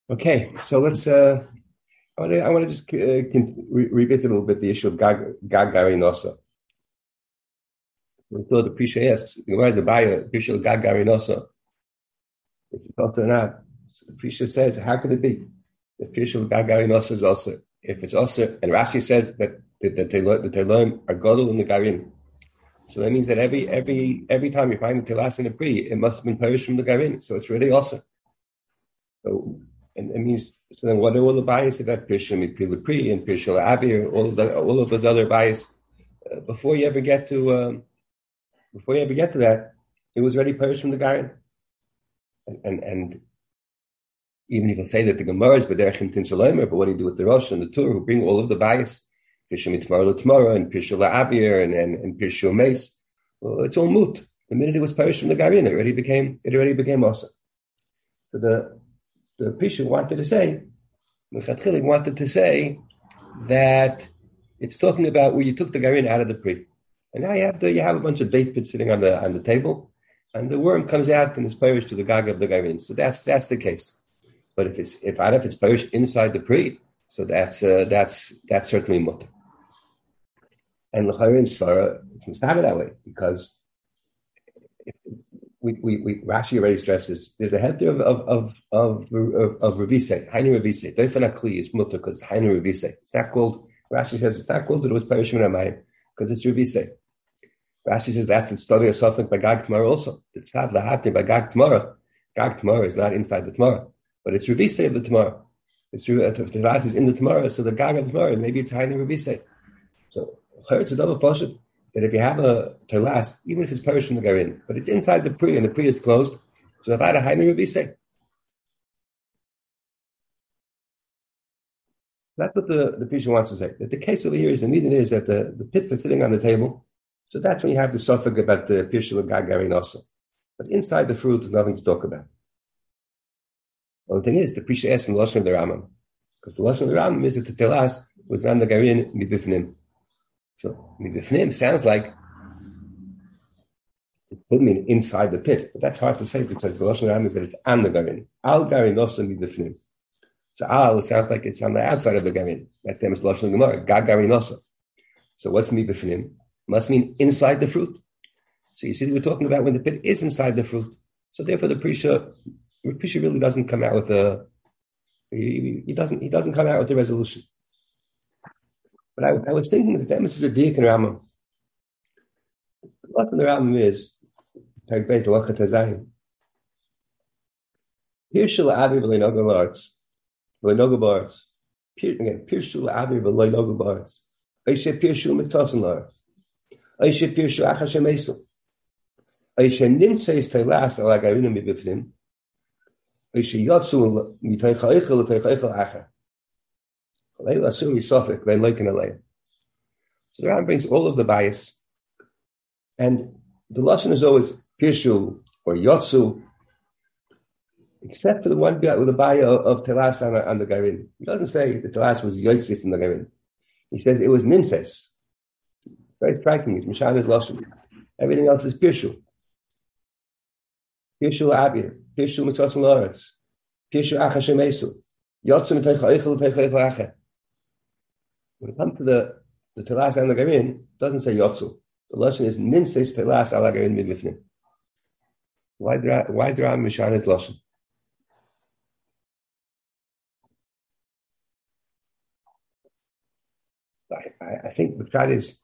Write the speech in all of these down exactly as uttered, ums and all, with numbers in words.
Okay, so let's. Uh, I want to. I want to just uh, can re- revisit a little bit the issue of Gag Gagari Nosa. We thought the Prisha asks, the Gemara is a buyer, the issue of Gagari Nosa. If you talk to or not, so the Prisha says, how could it be? The issue of Gagari Nosa is also, if it's also, and Rashi says that that, that they learn that they learn are godel in the Garin. So that means that every every every time you find the Telas in a Pri, it must have been perished from the Garin. So it's really awesome. So, and it means, so then what are all the bias about Pirshim, Pri and Pirshim Avir, all of the, all of those other bias? Uh, before you ever get to, um, before you ever get to that, it was already perished from the guy. And, and, and even if you say that the Gemara is B'derech Tin Shalomer, but what do you do with the Rosh and the Tur who bring all of the bias? Pirshim Itmar L'Tmara and Pirshim Avir and, and, and Pirshim Meis. Well, it's all moot. The minute it was perished from the guy, it already became, it already became awesome. So the, The Prisha wanted to say, Mechatchilik wanted to say that it's talking about where you took the garin out of the pri, and now you have to, you have a bunch of date pits sitting on the on the table, and the worm comes out and is perished to the gag of the garin. So that's that's the case. But if it's if out of it's perished inside the pri, so that's uh, that's that's certainly mutter. And l'chayrin svara, it's mistaken that way because We, we, we Rashi already stresses there's a head of of of of of, of Revise, Hainu Revise. Doifanakli is mutter because it's Hainu Revise. It's not called. Rashi says it's not called that it was Perishim Ramayim because it's Revise. Rashi says that's the study of Sofik by Gag Tomorrow also. The Tzad Lahatim by Gag Tomorrow. Gag Tomorrow is not inside the Tomorrow, but it's Revise of the Tomorrow. It's true if the Rashi is in the Tomorrow, so the Gag of the Tomorrow maybe it's Hainu Revise. So it's a double portion. That if you have a terlas, even if it's perished from the garin, but it's inside the pri and the pri is closed, so if I had a hainu revise. That's what the, the Prisha wants to say. That the case over here is the meaning is that the, the pits are sitting on the table, so that's when you have the suffix about the Pirshil Gagarin also. But inside the fruit, there's nothing to talk about. Well, the thing is, the Prisha asks from the Lashon of the Rambam, because the Lashon of the Rambam is that the terlas was on the garin mibifnim. So, mibifnim sounds like it could mean inside the pit, but that's hard to say because the Lashon Ram is that it's on the garin. Al garin also mibifnim. So al sounds like it's on the outside of the garin. That's the Lashon Gemara. Gag garin also. So what's mibifnim? Must mean inside the fruit. So you see, we're talking about when the pit is inside the fruit. So therefore, the Prisha, the Prisha really doesn't come out with a. He, he doesn't. He doesn't come out with a resolution. But I, I was thinking that the emphasis of Diak and Rambam. What in the Rambam is, Tagbeit Lachat Hazayim. Pirshul Avi v'leinogu La'aretz, v'leinogu Ba'aretz. Again, Pirshul Avi v'leinogu Ba'aretz. Oishe Pirshul Miktosin La'aretz. Oishe Pirshul Achashem Eisel. Oishe Nimtzeis Teilas Al Agarinim Mibifnim. Oishe Yotzu Mitoicha Eichel L'Toicha Eichel Acher. So the Ram brings all of the bias, and the lashon is always pirshu or yotzu, except for the one with the bias of, of telas on, on the garin. He doesn't say the telas was yotzi from the garin. He says it was nimses. Very striking. It's Mishana's lashon. Everything else is pirshu. Pirshu abir, pirshu mitzotzon la'aretz, pirshu achashem esu, yotzu mitaycha eichel l'taycha eichel acher. When it comes to the the telas and the garin, it doesn't say yotzu. The lashon is nimses telas ala garin midvifnim. Why is there why is there on Mishana's lashon? I, I, I think the fact is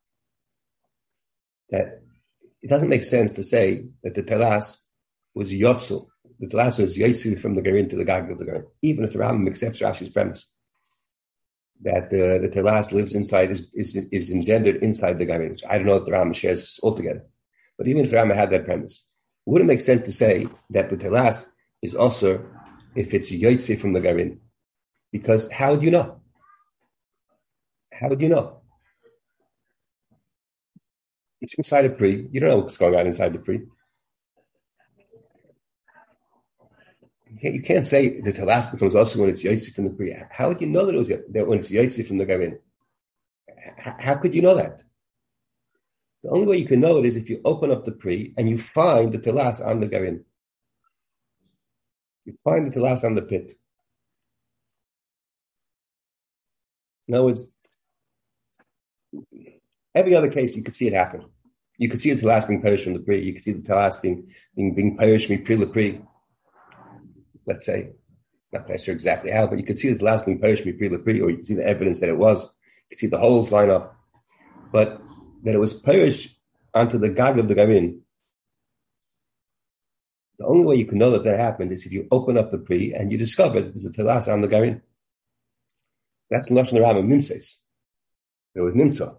that it doesn't make sense to say that the telas was yotzu. The telas was yotzu from the garin to the gag of the garin, even if the Rambam accepts Rashi's premise that the, the telas lives inside, is, is is engendered inside the garin, which I don't know if the Rambam shares altogether. But even if the Rambam had that premise, it wouldn't make sense to say that the telas is also if it's yotze from the garin. Because how would you know? How would you know? It's inside a pri. You don't know what's going on inside the pri. You can't, you can't say the telas becomes also when it's yotze from the pri. How would you know that it was that when it's yotze from the garin? How, how could you know that? The only way you can know it is if you open up the pri and you find the telas on the garin. You find the telas on the pit. In other words, every other case, you could see it happen. You could see the Talas being perished from the Pri. You could see the Talas being, being, being perished from Pri Lepri. Let's say, not quite sure exactly how, but you could see the Talas being perished from Pri Lepri, or you could see the evidence that it was. You could see the holes line up. But that it was perished onto the Gag of the Garin. The only way you can know that that happened is if you open up the Pri and you discover there's a Talas on the Garin. That's the Lashon Rambam Nimseis. There was Nimsa.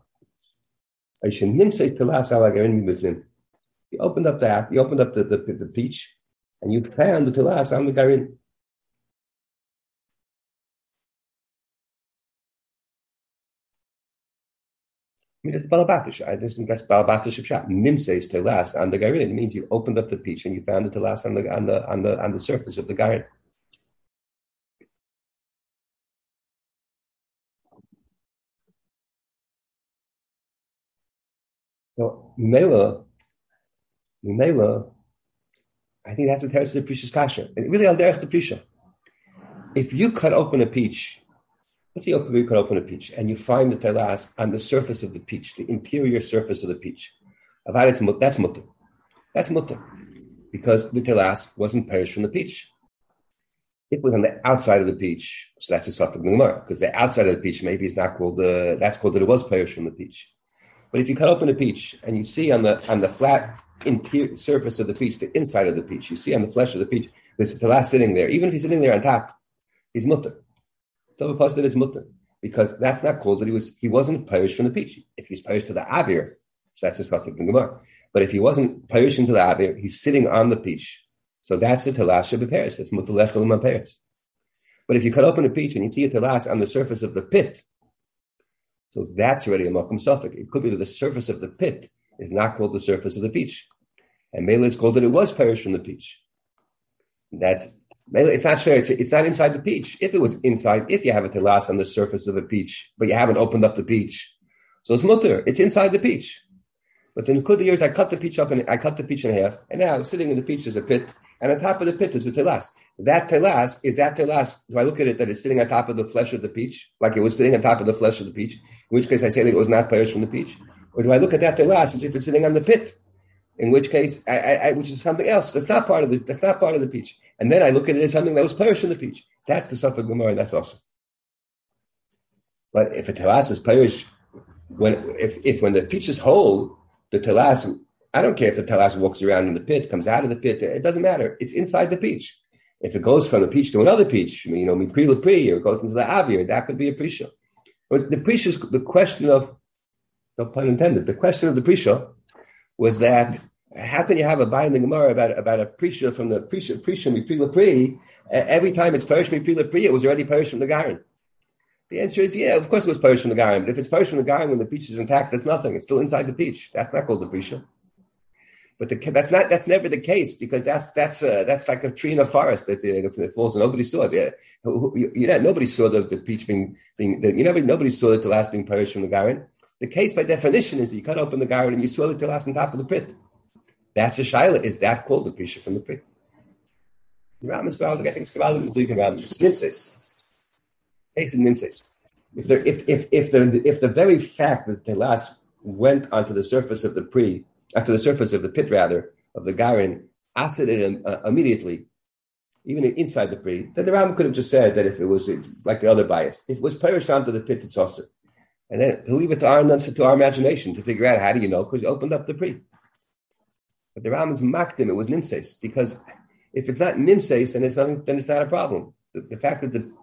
You opened up that, you opened up the, the, the peach, and you found the Talas on the Garin. I mean, it's Balabatish. I just think that's Balabatish of Shah. Nimseis Talas on the Garin. It means you opened up the peach and you found the Talas on the on the on the on the surface of the Garin. So Mela, Mela, I think that's the terrace of the Prisha's kasha. Really, al derech the Prisha. If you cut open a peach, let's say you cut open a peach and you find the Talas on the surface of the peach, the interior surface of the peach. That's mutter. That's mutter. Because the Talas wasn't perished from the peach. It was on the outside of the peach. So that's a safek Gemara. Because the outside of the peach maybe is not called the, that's called that it was perished from the peach. But if you cut open a peach and you see on the on the flat interior surface of the peach, the inside of the peach, you see on the flesh of the peach, there's a Talas sitting there. Even if he's sitting there on top, he's mutter. So posted is mutter, because that's not called that he was he wasn't perished from the peach. If he's perished to the avir, so that's a safek Gemara. But if he wasn't perished into the avir, he's sitting on the peach. So that's the Talas shebeperes. That's mutter lechel u'maperes. But if you cut open a peach and you see a Talas on the surface of the pit, so that's already a makom safek. It could be that the surface of the pit is not called the surface of the peach, and Mela is called that it was perished from the peach. That it's not sure. It's, it's not inside the peach. If it was inside, if you have a Talas on the surface of a peach, but you haven't opened up the peach, so it's mutter. It's inside the peach. But in the years, I cut the peach up and I cut the peach in half, and now sitting in the peach is a pit, and on top of the pit is a Talas. That Talas is that Talas. Do I look at it that it's sitting on top of the flesh of the peach, like it was sitting on top of the flesh of the peach? In which case, I say that it was not perished from the peach. Or do I look at that Talas as if it's sitting on the pit? In which case, I, I, I, which is something else. That's not part of the. That's not part of the peach. And then I look at it as something that was perished from the peach. That's the safek Gemara, and that's awesome. But if a Talas is perished, when if, if when the peach is whole, the Talas, I don't care if the Talas walks around in the pit, comes out of the pit. It doesn't matter. It's inside the peach. If it goes from the peach to another peach, you know, Pri Lepri, or it goes into the avir, that could be a prisha. But the prisha is the question of, no pun intended, the question of the prisha was that how can you have a binding Gemara about about a prisha from the prisha prisha Pri Lepri? Every time it's perished Pri Lepri, it was already perished from the garin. The answer is yeah, of course it was perished from the garin. But if it's perished from the garin when the peach is intact, that's nothing. It's still inside the peach. That's not called the prisha. But the, that's not that's never the case, because that's that's uh, that's like a tree in a forest that, uh, that falls and nobody saw it. Uh, you, you know, nobody saw the, the peach being being the, you know nobody saw the Talas being perished from the garin. The case by definition is that you cut open the garin and you saw the Talas on top of the pit. That's a shaila. Is that called the prisha from the pit? The Ram is about getting skavalim to around nimseis. Case in nimseis. If the if if if the if the very fact that the Talas went onto the surface of the pri. After the surface of the pit, rather, of the garin, acid it uh, immediately, even inside the pri, then the Ram could have just said that if it was like the other bias, if it was perished onto the pit, it's also. And then to leave it to our, to our imagination to figure out how do you know, because you opened up the pri. But the Ram is makdim, it was nimseis, because if it's not nimseis, then it's nothing, then it's not a problem. The, the fact that the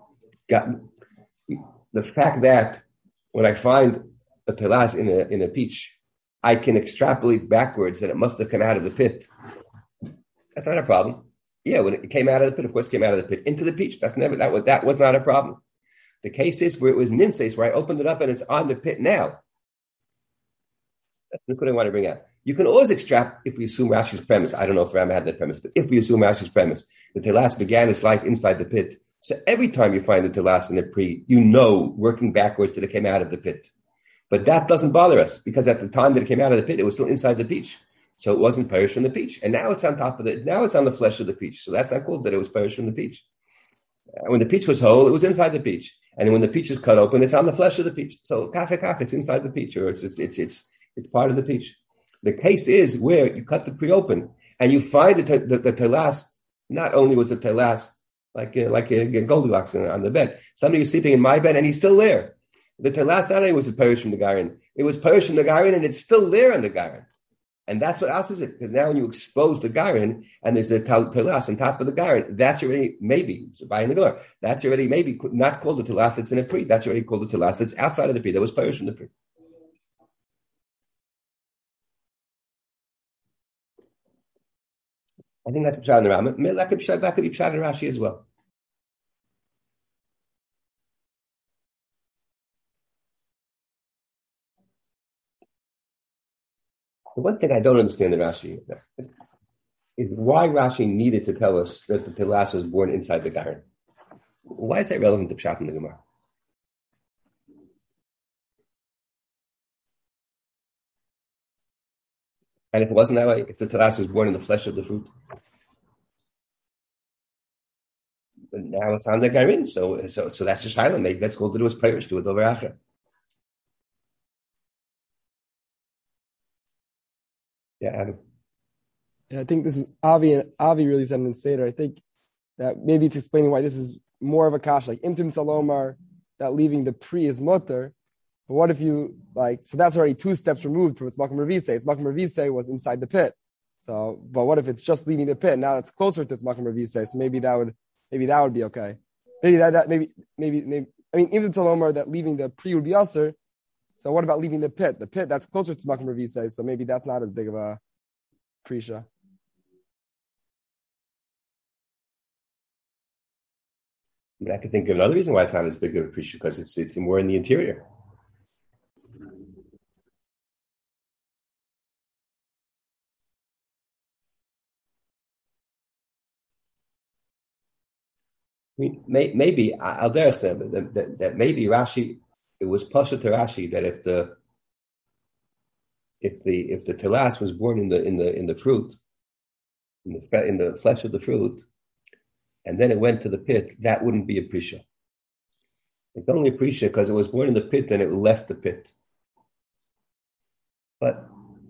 the fact that when I find a Talas in a in a peach, I can extrapolate backwards that it must have come out of the pit. That's not a problem. Yeah, when it came out of the pit, of course, it came out of the pit into the peach. That's never that was that was not a problem. The case is where it was nimseis, where I opened it up and it's on the pit now. That's the I want to bring out. You can always extract if we assume Rashi's premise. I don't know if Ram had that premise, but if we assume Rashi's premise, the Talas began its life inside the pit. So every time you find the Talas in the pri, you know, working backwards, that it came out of the pit. But that doesn't bother us, because at the time that it came out of the pit, it was still inside the peach. So it wasn't perished from the peach. And now it's on top of it. Now it's on the flesh of the peach. So that's not called that it was perished from the peach. When the peach was whole, it was inside the peach. And when the peach is cut open, it's on the flesh of the peach. So kach kach, it's inside the peach, or it's it's it's it's, it's part of the peach. The case is where you cut the pre open and you find the the, the telas. Not only was the telas like uh, like a, a Goldilocks on, on the bed. Somebody was sleeping in my bed and he's still there. The telas not only was it perished from the garin, it was perished from the garin and it's still there in the garin. And that's what else is it? Because now when you expose the garin and there's a telas on top of the garin, that's already maybe so by the door. That's already maybe not called the telas that's in a pre. That's already called the telas that's outside of the pre. That was perished from the pre. I think that's the pshat in the Rambam. That could be pshat, that could be pshat in Rashi as well. The one thing I don't understand in Rashi is why Rashi needed to tell us that the telas was born inside the garin. Why is that relevant to pshat in the Gemara? And if it wasn't that way, if the telas was born in the flesh of the fruit, but now it's on the garin, so so so that's a shayla. Maybe that's called it was perish to it over after. Yeah, Adam. Yeah, I think this is Avi. Avi really said in Seder. I think that maybe it's explaining why this is more of a kash, like imtim salomar, that leaving the pre is mutter. But what if you like? So that's already two steps removed from its makom revise. Its makom revise was inside the pit. So, but what if it's just leaving the pit? Now it's closer to its makom revise. So maybe that would maybe that would be okay. Maybe that that maybe maybe maybe. I mean, imtim salomar that leaving the pre would be usher. So what about leaving the pit? The pit that's closer to makom revise. So maybe that's not as big of a prisha. I mean, I could think of another reason why it's not as big of a prisha because it's it's more in the interior. I mean, may, maybe I'll dare say that, that, that maybe Rashi, it was pasha to Rashi that if the if the if the telas was born in the in the in the fruit, in the in the flesh of the fruit, and then it went to the pit, that wouldn't be a prisha. It's only a prisha because it was born in the pit and it left the pit. But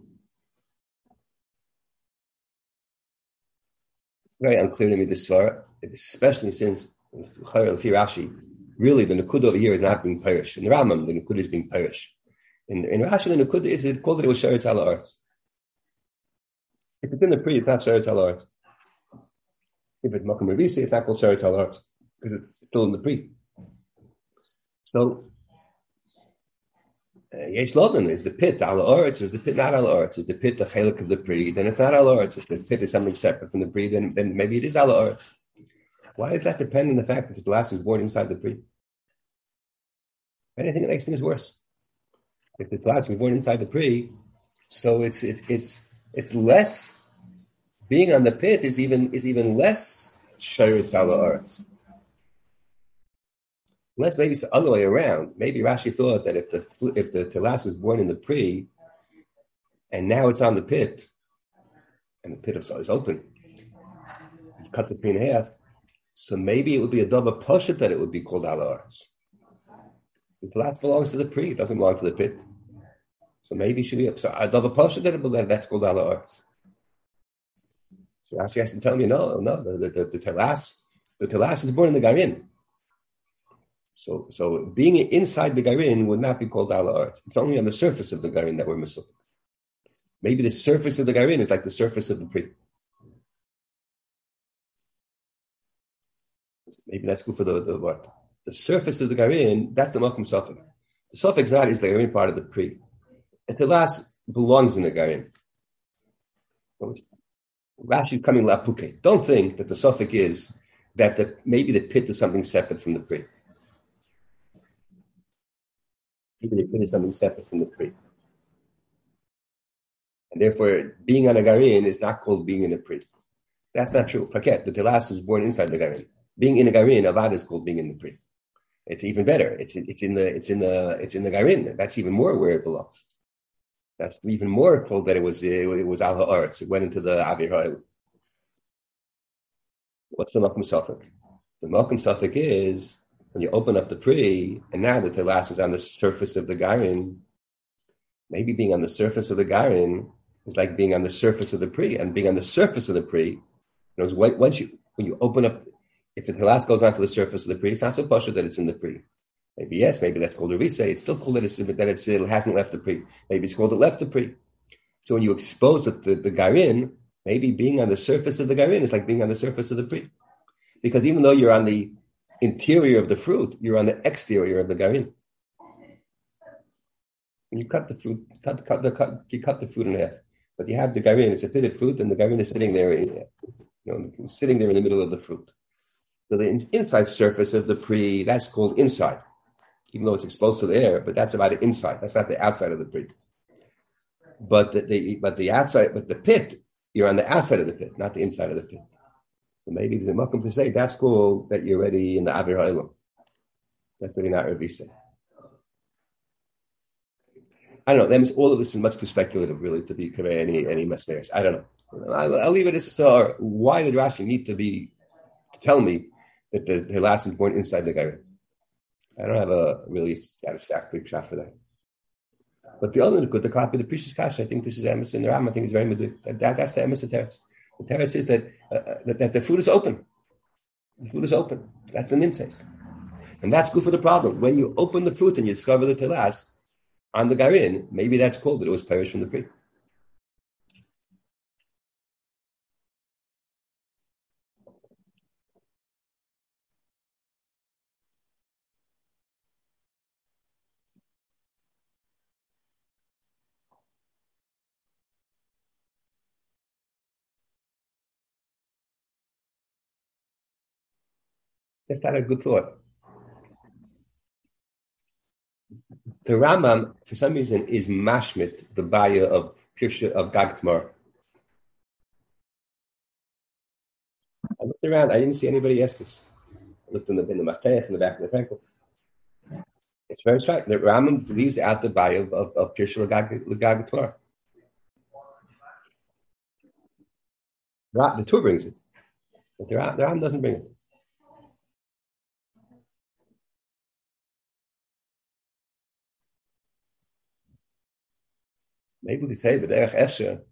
it's very unclear to me this svara, especially since Rashi, really the Nakuda over here is not being perished. In the Rambam, the Nakuda is being perished. In, in Rashi, the Nakuda is it called that it was Sheretz Ala Aretz. If it's in the pre, it's not Sheretz Ala Aretz. If it's Makom Revisi, it's not called Sheretz Ala Aretz because it's still in the pre. So, Yesh Lodan is the pit Ala Aretz, is the pit not Ala Aretz, is the pit the chelik of the pre, then it's not Ala Aretz. If the pit is something separate from the pre, then, then maybe it is Ala Aretz. Why does that depend on the fact that the glass was born inside the pre? Anything that makes things worse. If the glass was born inside the pre, so it's it's it's it's less being on the pit is even is even less sheretz ala aretz. Unless maybe it's the other way around. Maybe Rashi thought that if the if the telas was born in the pre, and now it's on the pit, and the pit is open, you cut the pre in half. So maybe it would be a double poshet that it would be called ala aretz. The telas belongs to the pre; it doesn't belong to the pit. So maybe it should be a, so a double poshet that it that's called ala aretz. So Rashi has to tell me no, no. The the, the, the telas the telas is born in the garin. So, so being inside the garin would not be called ala aretz. It's only on the surface of the garin that we're missing. Maybe the surface of the garin is like the surface of the pre. Maybe that's good for the, the what? The surface of the garin, that's the makom sofek. The sofek zad is the garin part of the pre. And the telas belongs in the garin. Rashi coming lapuke. Don't think that the sofek is that the, maybe the pit is something separate from the pre. Even if it is something separate from the pre. And therefore, being on a garin is not called being in a pre. That's not true. Paket, the telas is born inside the garin. Being in a garin, avad is called being in the pre. It's even better. It's it's in the it's in the it's in the garin. That's even more where it belongs. That's even more called that it was it, it was al ha'aretz. It went into the avir ha'il. What's the makom sofek? The Malkum Suffolk is when you open up the Pri, and now the Telas is on the surface of the Garin, maybe being on the surface of the Garin is like being on the surface of the Pri, and being on the surface of the Pri, you know, once you, when you open up, if the Telas goes onto the surface of the Pri, it's not so posh that it's in the Pri. Maybe yes, maybe that's called a Risa. It's still called that it's, that it's, it hasn't left the Pri. Maybe it's called it left the Pri. So when you expose the, the, the Garin, maybe being on the surface of the Garin is like being on the surface of the Pri. Because even though you're on the interior of the fruit, you're on the exterior of the Garin. When you cut the fruit, cut, cut, the, cut, you cut the fruit in half. But you have the Garin, it's a pitted fruit, and the Garin is sitting there, you know, sitting there in the middle of the fruit. So the inside surface of the Pri, that's called inside. Even though it's exposed to the air, but that's about the inside. That's not the outside of the Pri. But the, the but the outside, but the pit, you're on the outside of the pit, not the inside of the pit. So maybe the Malkum to say that's cool that you're already in the Avir Ha'olam. That's really not Rabbi say. I don't know. That means all of this is much too speculative, really, to be convey any any mesmeris. I don't know. I'll, I'll leave it as a star. Why did Rashi need to be to tell me that the Hilas is born inside the Garin? I don't have a really satisfactory shot for that. But the other good, the copy of the Precious Kash, I think this is Emes in the Ram. I think it's very good. That, that, that's the Emes of Teretz. The Teretz is that, uh, that that the food is open. The food is open. That's the Nimses. And that's good for the problem. When you open the fruit and you discover the Telas on the Garin, maybe that's called that it was perished from the Pri. That's not a good thought. The Rambam, for some reason, is mashmit, the baya of Pirsha of Gagtmar. I looked around, I didn't see anybody ask this. I looked in the in the Matech, in the back of the Frankel. It's very striking. The Rambam leaves out the baya of, of, of Pirsha Gagtmar. The Tur brings it, but the Rambam doesn't bring it. Maybe we say, but Erech Esher.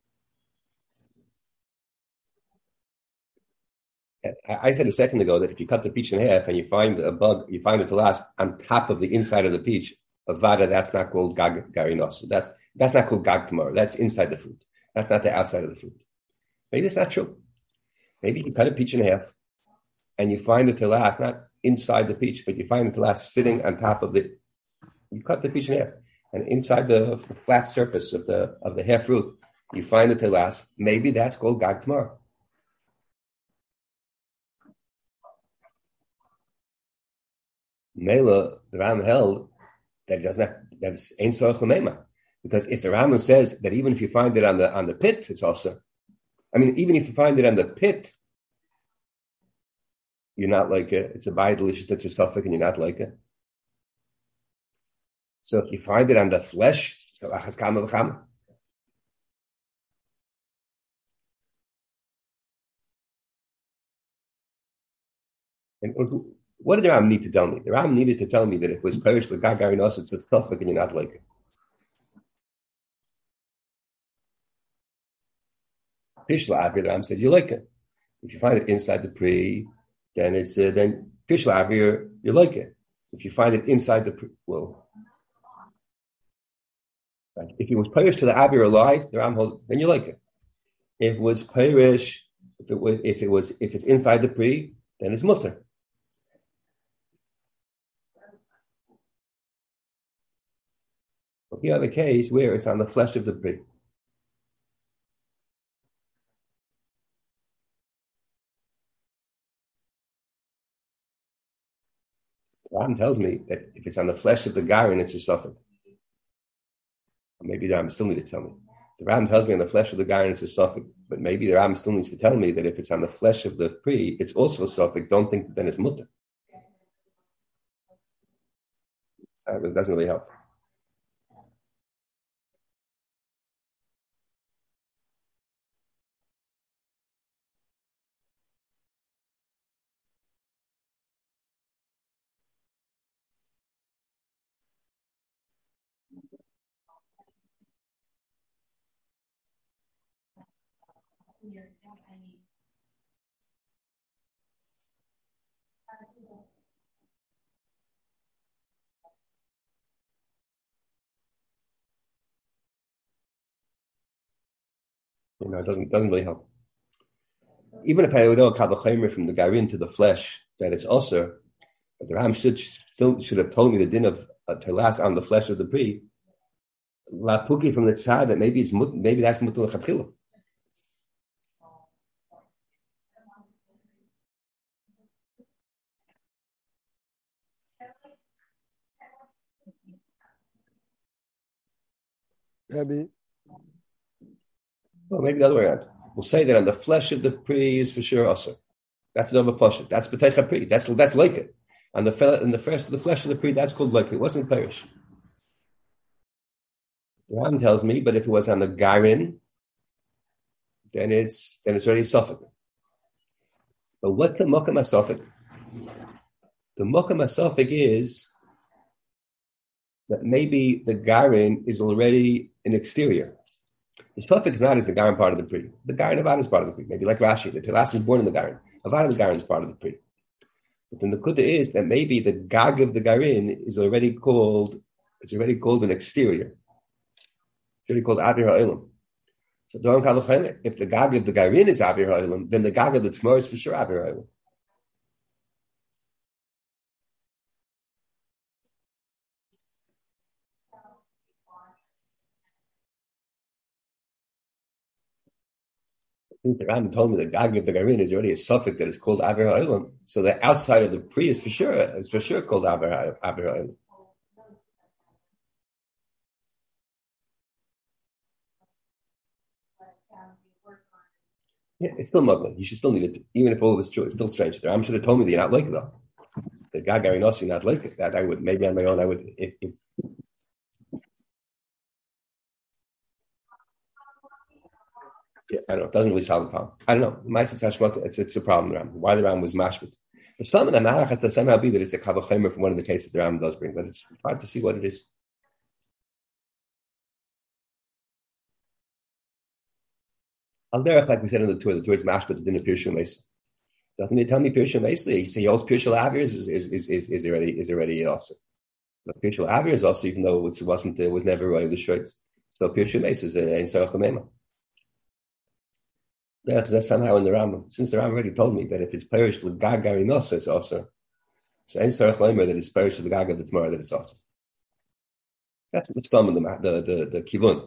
I said a second ago that if you cut the peach in half and you find a bug, you find it to last on top of the inside of the peach, a vada, that's not called gag garinos. That's that's not called gag tomorrow. That's inside the fruit. That's not the outside of the fruit. Maybe it's not true. Maybe you cut a peach in half and you find it to last not inside the peach, but you find it to last sitting on top of the. You cut the peach in half, and inside the flat surface of the of the half fruit, you find it to last. Maybe that's called gag tomorrow. Mela, the Ram held that it doesn't have, that it's ain't so chumema. Because if the Rambam says that even if you find it on the on the pit, it's also, I mean, even if you find it on the pit, you're not like it. It's a bayit delicious that's a suffix, and you're not like it. So if you find it on the flesh, so achas kama v'chama. And what did the Ram need to tell me? The Ram needed to tell me that if it was perished with gagarinos, it's a suffix, and you're not like it. Pishla Avir, the Ram says you like it. If you find it inside the Pri, then it's uh, then Pishla Avir, you like it. If you find it inside the Pri, well, right. If it was perished to the Avir alive, the Ram holds, then you like it. If it was perished, if it was, if it was, if it's inside the Pri, then it's mutter. But the other case where it's on the flesh of the Pri. The Ram tells me that if it's on the flesh of the Garin, it's a suffix. Maybe the Ram still need to tell me. The Ram tells me on the flesh of the Garin it's a suffix, but maybe the Ram still needs to tell me that if it's on the flesh of the Pri, it's also a suffix. Don't think that then it's mutter. Uh, it doesn't really help. You know, it doesn't doesn't really help. Even if I would know kavachimer from the garin to the flesh that it's also, but the Ram should still should have told me the din of uh, to last on the flesh of the pri. La puki from the tzad that maybe it's maybe that's mutul chapchila. Rabbi. Well, maybe the other way around. We'll say that on the flesh of the pri is for sure also. That's another pasha. That's b'teicha pri. That's that's like it. On the in the first of the flesh of the pri, that's called like it. It wasn't perish. The Ram tells me, but if it was on the garin, then it's then it's already suffix. But what's the mokam asofik? The mokam asofik is that maybe the garin is already an exterior. The suffix is not as the garin part of the pri. The garin avad is part of the pri. Maybe like Rashi, the telas is born in the garin. Avad of the garin is part of the pri. But then the kuda is that maybe the gag of the garin is already called. It's already called an exterior. It's already called avir ha'olam. So if the gag of the garin is avir ha'olam, then the gag of the tmor is for sure avir ha'olam. The Ram told me the gag of the garin is already a suffix that is called avir ha'olam. So the outside of the pri is for sure is for sure called avir ha'olam. Yeah, it's still muggling. You should still need it, even if all of it's true. It's still strange. The Ram should have told me that you're not like it though. The gag garin also not like it. That I would maybe on my own I would if, if Yeah, I don't know. It doesn't really solve the problem. I don't know. My it's, it's a problem. Ram. Why the Ram was mashmit. But some of the Malach has to somehow be that it's a kavachemer from one of the cases that the Ram does bring, but it's hard to see what it is. Al derech, like we said in the tour, the tour is mashmit, it didn't appear shum mesa. Doesn't he tell me Pirsha Mesa? You say he holds Pirsha Avirs is is is is, is already is already also. But Pirsha Avirs also, even though it wasn't it was never one of the shorts. So Pirsha Mesa is in Sarach Lamema. Yeah, because that's somehow in the Rambam. Since the Rambam already told me that if it's perished with Gag Garinosa, it's also. So any Sarach Lamema that it's perished with the Gag of the tomorrow that it's also. That's what's done in the the the, the kivun.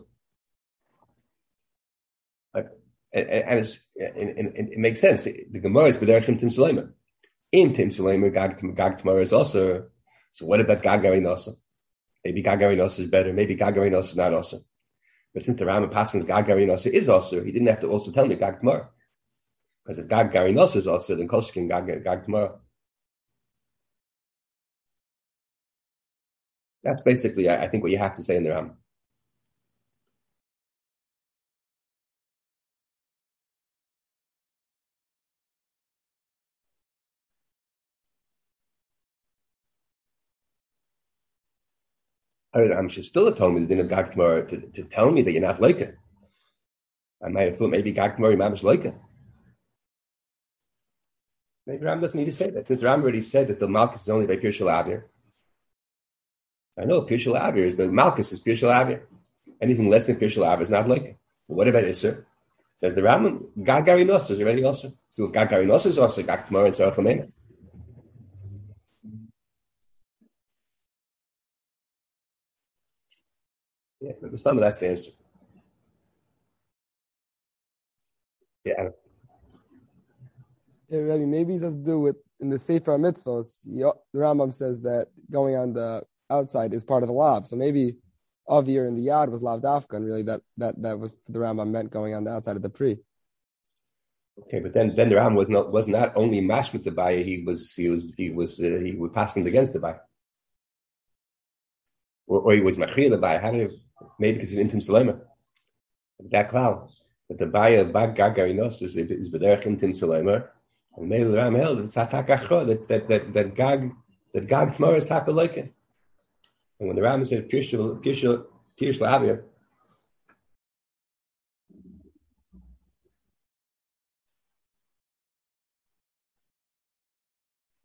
Like, and, and, it's, and, and, and it makes sense. The Gemara is b'derech Tim Suleiman. In Tim Suleiman, Gag Gag tomorrow is also. So what about Gag Garinosa? Maybe Gag Garinosa is better. Maybe Gag Garinosa is not also. But since the Rambam passes Gag Garinosa is also, he didn't have to also tell me Gag tomorrow. Because if Gag Garinosa is also, then Kolshkin Gag Gag tomorrow. That's basically, I, I think, what you have to say in the Rambam. I'm should still have told me the din of Gag tomorrow to, to tell me that you're not like it. I might have thought maybe Gag tomorrow you mamish like it. Maybe Ram doesn't need to say that. Since Ram already said that the Malchus is only by Pirshal Avir. I know Pirshal Avir is the Malchus is Pirshal Avir. Anything less than Pirshal Avir is not like it. But what about Isser? Says the Ram, Gag Garinos is already also. So Gag Garinos is also Gag tomorrow in Sarach Lamena. Yeah, but some of that's the answer. Yeah. Yeah, Rabbi, maybe it has to do with in the Sefer Mitzvos. The Rambam says that going on the outside is part of the lav. So maybe Avir in the Yad was lav dafka, and really that that that was the Rambam meant going on the outside of the pri. Okay, but then then the Rambam was not was not only mashmit the Baya, he was he was he was uh, he was passing against the Baya, or, or he was machir the Baya. How did it, maybe because it's intim salema that cloud that the Baya bag gagarinos is is b'derech intim salema. And maybe the Ram held it's hatakacho that that that that gag that gag tomorrow is takalike. And when the Ram said pirshul pirshul pirshul avir,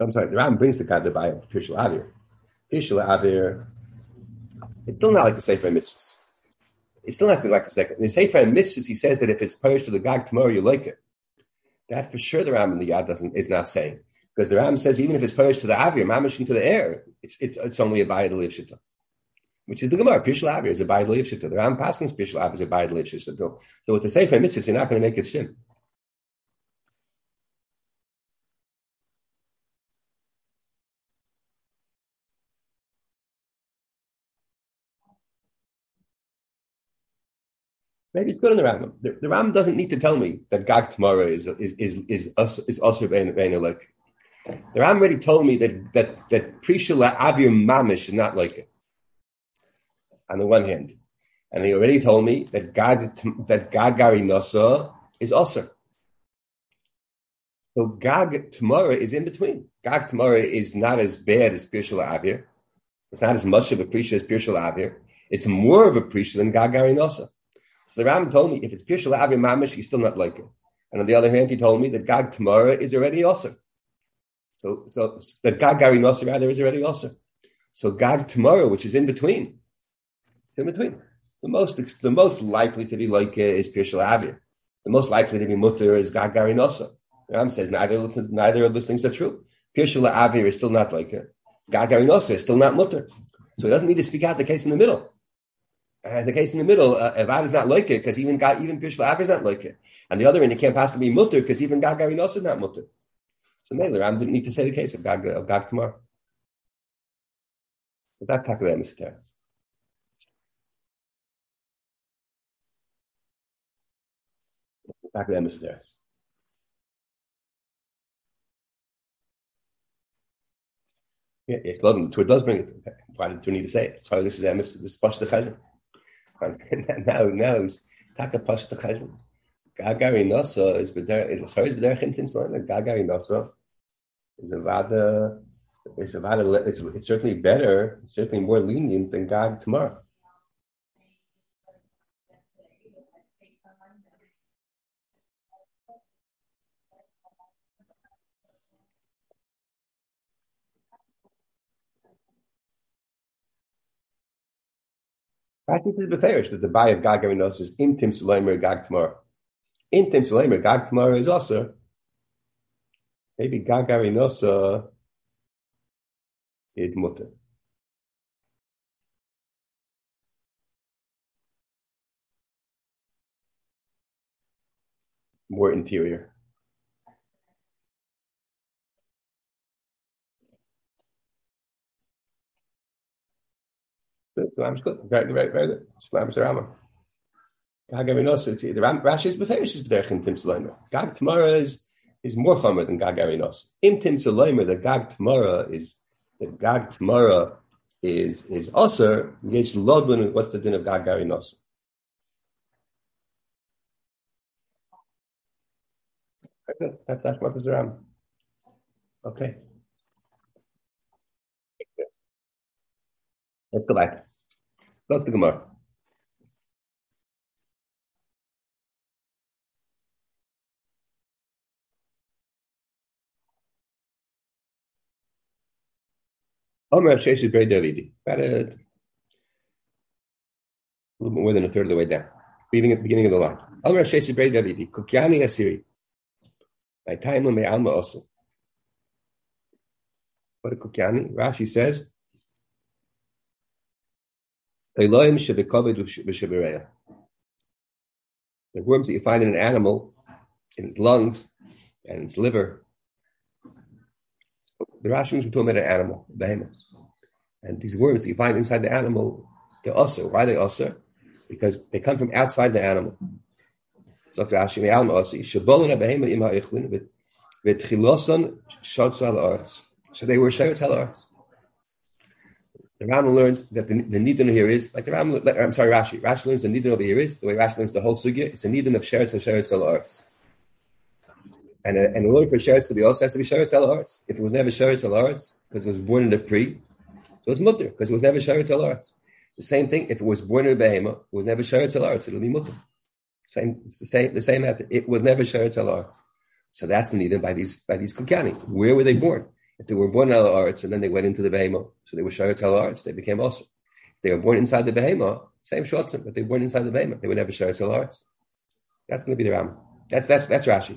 I'm sorry, the Ram brings the God the Bayah of Pirshul Avir. Pirshul Avir, it's still not like the Sefer Mitzvahs. It's still not like the second. In the Sefer Mitzvahs, he says that if it's parish to the Gag tomorrow, you like it. That for sure the Ram in the Yad doesn't is not saying. Because the Ram says even if it's parish to the Avir, mamish into the air, it's it's, it's only a Bayah to live Shita. Which is the Gemara. Pirshul Avir is a Bayah to live Shita. The Ram Paskins Pirshul Avir is a Bayah to live Shita. So with the Sefer Mitzvahs, you're not going to make it shim. Maybe it's good in the Ram. The, the Ram doesn't need to tell me that Gag tomorrow is is is is us is also vein like. The Ram already told me that that that Prishula Avir Mamish is not like it. On the one hand, and he already told me that Gag that Gag Gari Nasa is also. So Gag tomorrow is in between. Gag tomorrow is not as bad as Prishula Avir. It's not as much of a Prisha as Prishula Avir. It's more of a Prisha than Gag Gari Nasa. So the Ram told me if it's Pirshul Avir Mamish, he's still not like it. And on the other hand, he told me that Gag tomorrow is already also. So, so that Gag Gari Nosser rather is already also. So Gag tomorrow, which is in between, it's in between. The most the most likely to be like it is Pirshul Avir. The most likely to be mutter is Gag Gari Nosser. The Ram says neither neither of those things are true. Pirshul Avir is still not like it. Gag Gari Nosser is still not mutter. So he doesn't need to speak out the case in the middle. And the case in the middle, uh, Avad is not like it because even God, even Pirshul Avir is not like it. On the other end, it can't possibly be mutter because even Gag Gari Nosser is not mutter. So maybe the Ram didn't need to say the case of Gag, of Gag tomorrow. But that's talking about Mister Teres. Talking about Mister Teres. Yeah, yes, Logan, the Torah does bring it. Why did the Torah need to say it? So this is Emes, this is Pashta Chayim. Now, now it's Taka Pashta Chayim. Gag Gari Nosser is B'derech, it's B'derech Hintin Sloan, Gag Gari Nosser is a Vada, it's a Vada, it's, it's certainly better, it's certainly more lenient than Gag tomorrow. Practice is beferish that the buy of Gag Gari Nosser is Intim Suleimer Gag tomorrow. Intim Suleimer Gag tomorrow is also maybe Gag Gari Nosser is mutter. More interior. Good. So I'm good. Very, very, very good. Shlaim Sarama. Gag Gari Nosser. The Rashi is beferish is b'derech Intim Suleimer. Gag tomorrow is is more chomer than Gag Gari Nosser. Intim Suleimer, the Gag tomorrow is the Gag tomorrow is is also yesh lodlin. What's the din of Gag Gari Nosser? That's that's what is around. Okay. Let's go back. Let's the Gemara. Omer Sheish is very Davidi. About a little bit more than a third of the way down. Beginning at the beginning of the line. Omer Sheish is very Davidi. Kukyani Asiri. By time me alma also. What a Kukyani? Rashi says. The worms that you find in an animal, in its lungs and its liver. The Rashi was talking about an animal, a behemoth. And these worms that you find inside the animal, they're also. Why are they also? Because they come from outside the animal. So Rashi, so they were sheretz al arts. The Rambam learns that the, the nidun here is, like the Rambam, I'm sorry, Rashi. Rashi learns the nidun over here is, the way Rashi learns the whole sugya, it's a nidun of sheretz and sheretz al arts. And, a, and in order for sheretz to be also, has to be sheretz al arts. If it was never sheretz al arts, because it was born in a pre, so it's mutter, because it was never sheretz al arts. The same thing, if it was born in a behema, it was never sheretz al arts, it'll be mutter. Same, it's the same, the same method. It was never sheretz al arts. So that's the nidun by these, by these kukyani. Where were they born? If they were born in al arts and then they went into the behemoth, so they were sharetz al arts, they became also. They were born inside the behemoth, same shortzen, but they were born inside the behemoth. They would never sharetz al arts. That's going to be the Rambam. That's that's that's Rashi.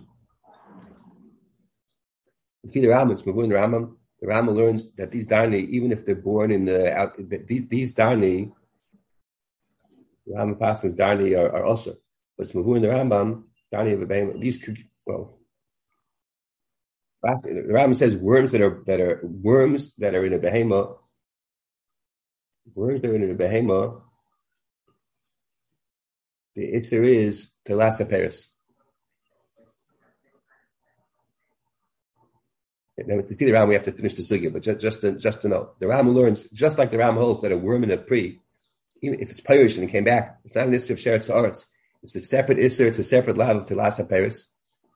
See the Rambam, it's Mavur in the Rambam. The Rambam learns that these Darni, even if they're born in the out, these these Darni, the Rambam passes Darni are, are also, but it's Mavur in the Rambam. Darni of a behemoth. These well. The Rambam says worms that are that are worms that are in a behemoth, worms that are in a behemoth. The issue is telasa peris. Now, to see the Rambam, we have to finish the sugya, but just just to, just to know, the Rambam learns just like the Rambam holds that a worm in a pri, even if it's perished and it came back, it's not an issue of sheretz arts. It's a separate issue. It's a separate lav of telasa peris.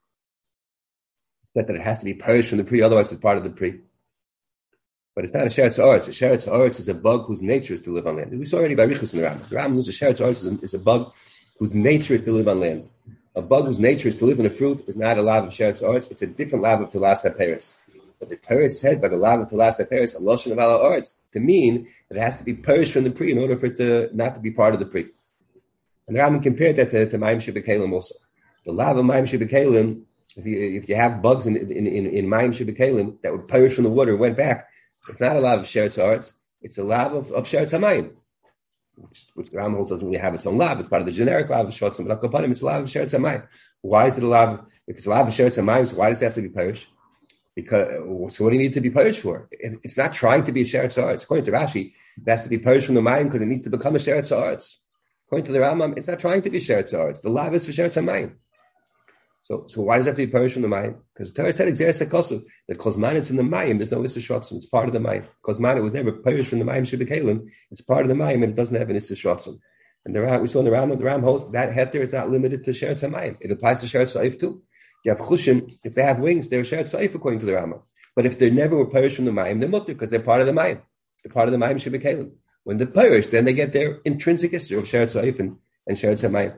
That it has to be perished from the pre, otherwise it's part of the pre. But it's not a sheretz arts. A sheretz arts is a bug whose nature is to live on land. We saw already by Richus in the Rambam. The Rambam knows a sheretz arts is a, is a bug whose nature is to live on land. A bug whose nature is to live in a fruit is not a lav of sheretz arts. It's a different lav of telasa peris. But the Torah said by the lav of telasa peris, a loshon of ala arts, to mean that it has to be perished from the pre in order for it to not to be part of the pre. And the Rambam compared that to, to Mayim Shebekalim also. The lav of Mayim Shebekalim, If you if you have bugs in in in, in Mayim Shebekalim that would perish from the water and went back, it's not a lav of sheretz arts. It's a lav of, of sheretz hamayim, which, which the Rambam holds doesn't really have its own lav. It's part of the generic lav of sheretz, but akapanim it's a lav of sheretz hamayim. Why is it a lav? If it's a lav of sheretz hamayim, so why does it have to be perished? Because so what do you need to be perished for? It, it's not trying to be a sheretz arts. According to Rashi, it has to be perished from the mayim because it needs to become a sheretz arts. According to the Rambam, it's not trying to be sheretz arts. The lav is for sheretz hamayim. So, so why does it have to be perished from the mayim? Because the Torah said exeres hakosu that kozman it's in the mayim. There's no issur shrotzim. It's part of the mayim. Kozman it was never perished from the mayim shebekalim. It's part of the mayim and it doesn't have an issur shrotzim. And the Ram, we saw in the Ram, the Ram holds that heter is not limited to sheretz hamayim. It applies to sheretz saif too. You have chushim. If they have wings, they're sheretz saif according to the Rama. But if they never were perished from the mayim, they're mutter because they're part of the mayim. They're part of the mayim shebekalim. When they're perished, then they get their intrinsic issur of sheretz saif and, and sheretz hamayim.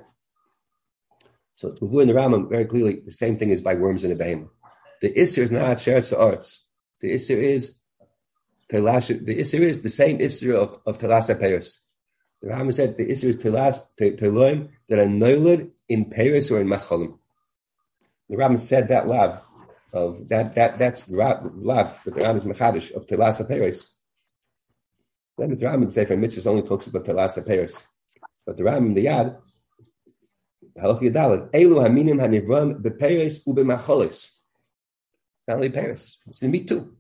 So in the Rambam, very clearly, the same thing is by worms in a behemoth. The Isser is not sheretz arts. The Isser is the Isser is the same Isser of, of Telasa Peres. The Rambam said the Isser is Telas Teloim that are noiled in Peres or in Macholim. The Rambam said that lav of that that that's the lav that the Rambam is Machadish of Telasa Peres. Then the Rambam say for Mitzvah only talks about Telasa Peres, but the Rambam the Yad. Halakha Yadalit. Elu haminim hanivram beperes ubemacholis. It's not only peres. It's the meat too.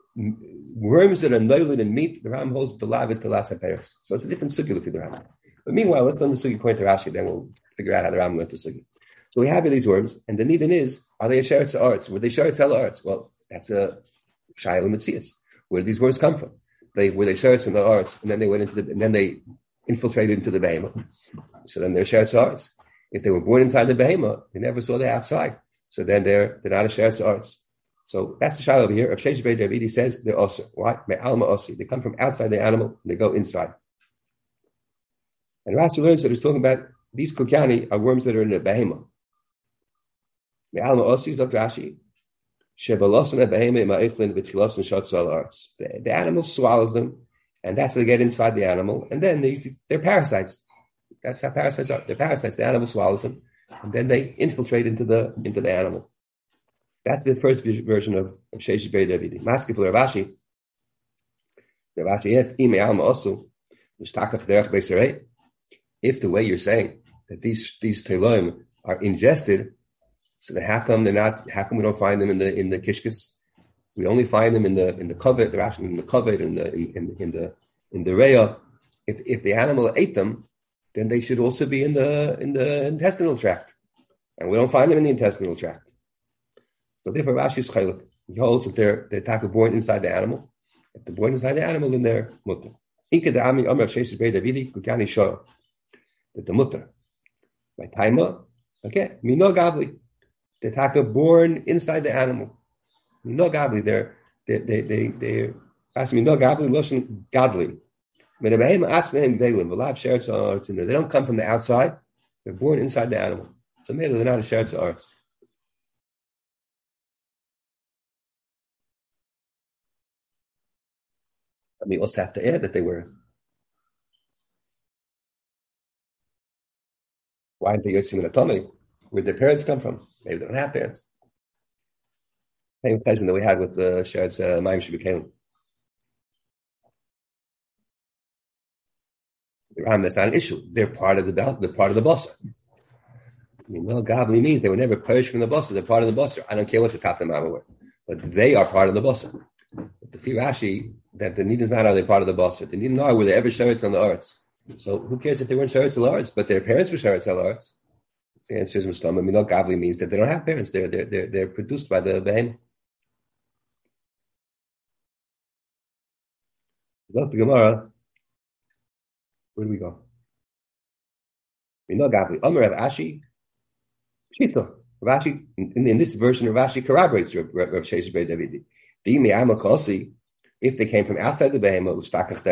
Worms that are noiled in meat, the Ram holds the lav is the last peres. So it's a different sugi for the Ram. But meanwhile, let's learn the sugi according to Rashi. Then we'll figure out how the Ram learned the sugi. So we have these worms, and the nidin is: are they a sheretz arts? Were they sheretz el arts? Well, that's a shayla mitzias. Where did these worms come from? They were they sheretz in the arts, and then they went into the, and then they infiltrated into the behemoth. So then they're sheretz arts. If they were born inside the behemoth, they never saw the outside. So then they're they're not a sheretz arts. So that's the shayla over here. Rav Sheshes Beit David says they're also why me'alma osi. They come from outside the animal and they go inside. And Rashi learns that he's talking about these kukyani are worms that are in the behemoth. Me'alma osi, Doctor Rashi. Shebalosan behemoth ma'iflin v'tchilosan shotzal arts. The animal swallows them, and that's how they get inside the animal, and then they they're parasites. That's how parasites are. They're parasites. The animal swallows them, and then they infiltrate into the into the animal. That's the first version of, of Sheshes Beit David. Maski for Rav Ashi. Rav Ashi asked, "Ime alma osu l'shtakach derech beisarei." If the way you're saying that these these teloim are ingested, so then how come they're not? How come we don't find them in the in the kishkas? We only find them in the in the covet. They're actually in the covet in the in, in, in the in the reya. If if the animal ate them, then they should also be in the in the intestinal tract, and we don't find them in the intestinal tract. So therefore, Rashi's chaylik, he holds that they're they're taka born inside the animal. If they're born inside the animal, then they're mutter. Inka the ami omer Sheshes Beit Davidi kukani shor that the mutter by taima okay mino gabli they're taka born inside the animal mino gabli they're they they they they ask mino gabli loshen gadli. They don't come from the outside. They're born inside the animal. So maybe they're not a sheretz arts. I mean, also have to add that they were. Why didn't they Yotzim in a tummy? Where their parents come from? Maybe they don't have parents. Same question that we had with the uh, Shared Mayim Shebekalim. The Ram, that's not an issue. They're part of the they're part of the basa. I mean, well, Gabli means they were never perished from the basa. They're part of the basa. I don't care what the top the mama were, but they are part of the basa. But the Firashi that the need is not are they part of the basa. The need not were they ever sheretz on the arts. So who cares if they weren't sheretz on the arts, but their parents were sheretz on the arts? The answer is Muslim. I mean, no, Gabli means that they don't have parents. They're they're they're, they're produced by the behem. Look, the Gemara. Where do we go? We know Gabli. Amar Rav Ashi. Shita. Rav Ashi, in, in this version, Rav Ashi corroborates Rav Sheshes Beit Davidi. If they came from outside the behemoth,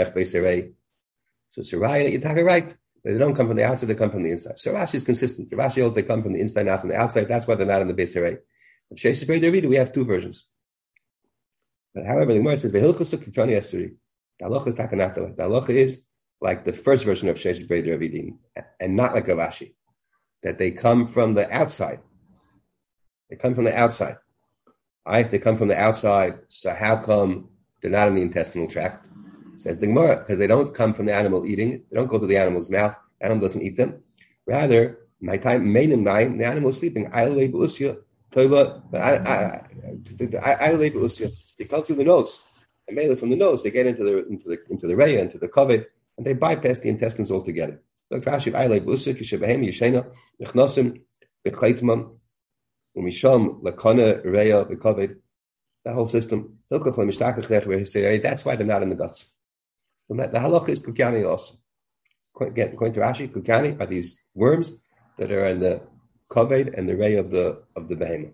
so Saraya, you're talking right. They don't come from the outside, they come from the inside. So Rashi is consistent. Rav Ashi holds they come from the inside, not from the outside. That's why they're not in the Beis Harei. Rav Sheshes Beit Davidi, we have two versions. But however, the Gemara says, Vehilchus Kikani Esri. The halacha is takanata. The halacha is like the first version of Sheshes Beit Davidi, and not like Rav Ashi, that they come from the outside. They come from the outside. I have to come from the outside, so how come they're not in the intestinal tract? Says the Gemara, because they don't come from the animal eating. They don't go to the animal's mouth. The animal doesn't eat them. Rather, my time, mainim nine, the animal is sleeping. I lay b'usya, toilet, I I lay b'usya. They come through the nose, and mainly from the nose, they get into the into the into the reya, into the kovet, and they bypass the intestines altogether. Look, Rashi, I lay b'usya, kishabehem yishena, nechnasim, b'chaitman, umisham lakana reya b'kovet. The whole system. That's why they're not in the guts. The halacha is kukani also. Again, according to Rashi, kukani are these worms that are in the kaved and the ray of the of the behemoth.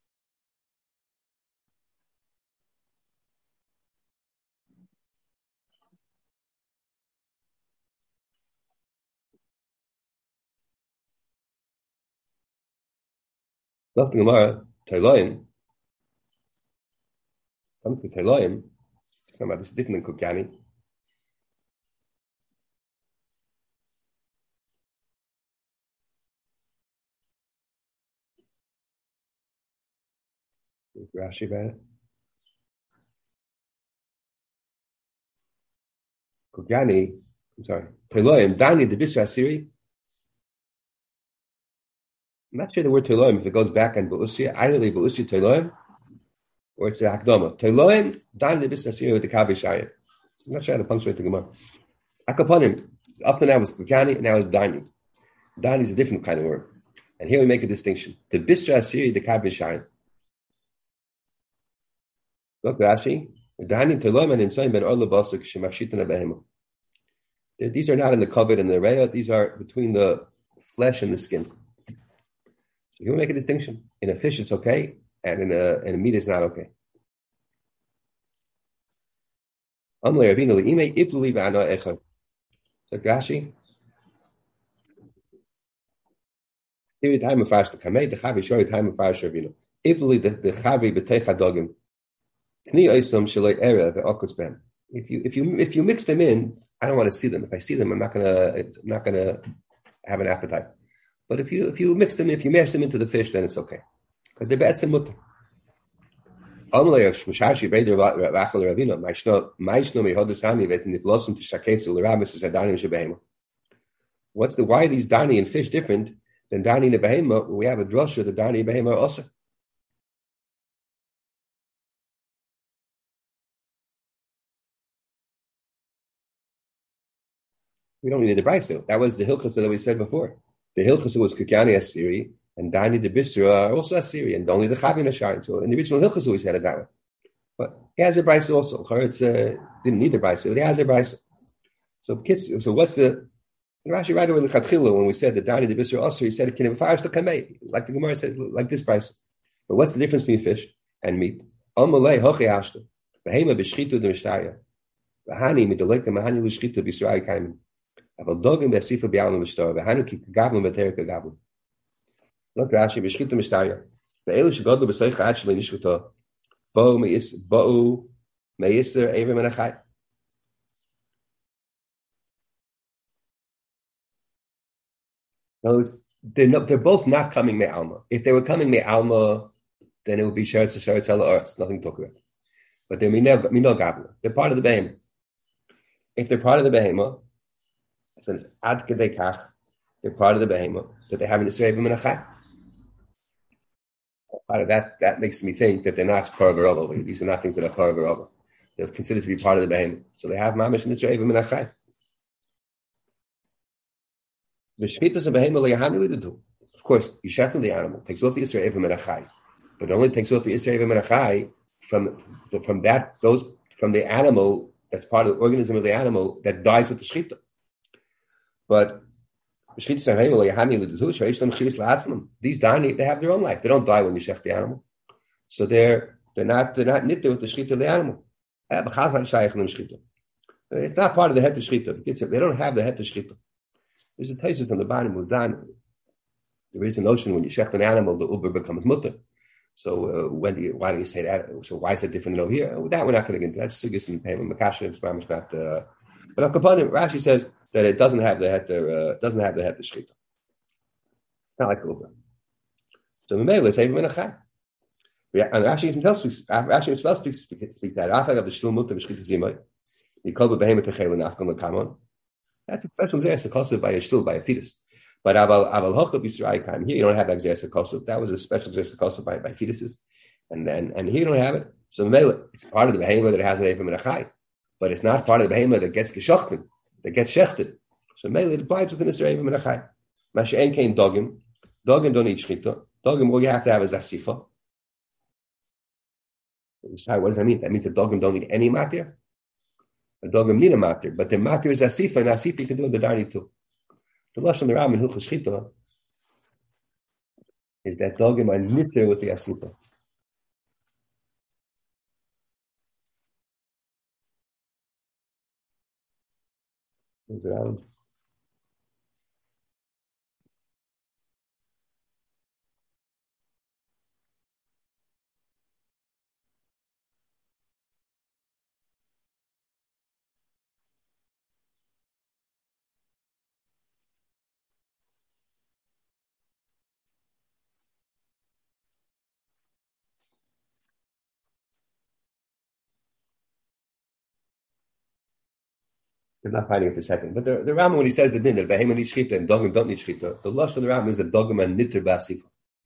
Nothing Gemara, Tailoim. Comes to Tailoim, talking about this different than kukani. Rashi about it. Kukani, I'm sorry. Tailoim, Dani, the Bisra Asiri. I'm not sure the word Tailoim, if it goes back on Ba'usya, either Ba'usya Tailoim, or it's the Hakdama. Tailoim, Dani, the Bisra Asiri with the Kavi Shayim. I'm not sure how to punctuate the Gemara. Akaponim, up to now was Kukani, and now is Dani. Dani is a different kind of word. And here we make a distinction. The Bisra Asiri, the Kavi Shayim. Look, Rashi. These are not in the covet and the reya. These are between the flesh and the skin. So you make a distinction. In a fish, it's okay, and in a, in a meat, it's not okay. So Rashi. If the chavi b'teicha dogim. If you if you if you mix them in, I don't want to see them. If I see them, I'm not gonna I'm not gonna have an appetite. But if you if you mix them, if you mash them into the fish, then it's okay because they're bad mutter. What's the why are these dani and fish different than dani and behema? We have a drasha the dani and behema also. We don't need the brayso. That was the hilchos that we said before. The hilchos was kukani asiri and dani de bisra are also asiri, and only the chavin ashar. So in the original hilchos we said it that way. But he has a brayso also. Charetz uh, didn't need the brayso, but he has a brayso. So kids. So what's the Rashi right away in the Chatchila when we said the dani de bisra also? He said it can be fire to kamei, like the Gemara said, like this brayso. But what's the difference between fish and meat? Amalei hochi hashta. Behema b'shchitu de mishtaya. V'hani midolek mahani l'shchitu b'Yisrael kaimin. Look, Rashi, Bishchita Mishtaya. The Elish Godlu B'Seicha actually Nishchita. Bo Meis Bo Meiser Avim and Achai. No, they're not, they're both not coming me alma. If they were coming me alma, then it would be sheretz sheretz hela eretz, nothing to talk about. But they're mino gabla. They're part of the behemoth. If they're part of the behemoth, then it's ad kedei kach. They're part of the behemoth that they have in the Yisrael v'menachai. Part of that that makes me think that they're not parvarova. These are not things that are parvarova. They're considered to be part of the behemoth, so they have mamish in the Yisrael v'menachai. The shchitas of behemoth le'yahani to do. Of course, you shechten the animal, takes off the Yisrael v'menachai, but it only takes off the Yisrael v'menachai from from that those from the animal that's part of the organism of the animal that dies with the shchita. But these dani, they have their own life. They don't die when you shech the animal. So they're they're not they're not knitted with the shchita of the animal. It's not part of the het shchita. They don't have the het shchita. There's a taste from the bottom of dan. There is a notion when you shech an animal, the uber becomes mutter. So uh, when do you, why do you say that? So why is it different over here? Well, that we're not going to get into. That's Sigis and Payman Makasha. It's not. Uh, but Al Kapanim, Rashi says that it doesn't have the heter. Uh, doesn't have the heter shchita. Not like Uber. So Mamela is even a chai. And Rashi himself speaks. Rashi himself speaks speak that. After the shul mutter v'shchita dimay, he called the behemoth techel and afkan lekamon. That's a special exercise caused by a shul by a fetus. But aval aval hochab yisrael here you don't have that exercise caused. That was a special exercise caused by by fetuses, and then and here you don't have it. So Mamela, it's part of the behemoth that has an even a chai, but it's not part of the behemoth that gets geschochten, that gets shechted. So Mamela it applies within Israel even a chai. Mashen came dogim. Dogim don't eat shchita. Dogim, all you have to have is asifa. What does that mean? That means that dogim don't eat any matir. A dogim need a matir, but the matir is asifa, and asifa you can do in the dani too. The lashon the Ram in Hilchos Shchita is that dogim are nitter with the asifa. Around. I'm not finding it for a second. But the, the Rambam, when he says the din, that behemoth needs shchita and dogim don't need shchita, the lashon of the Rambam is that dogim are nitter b'asifa.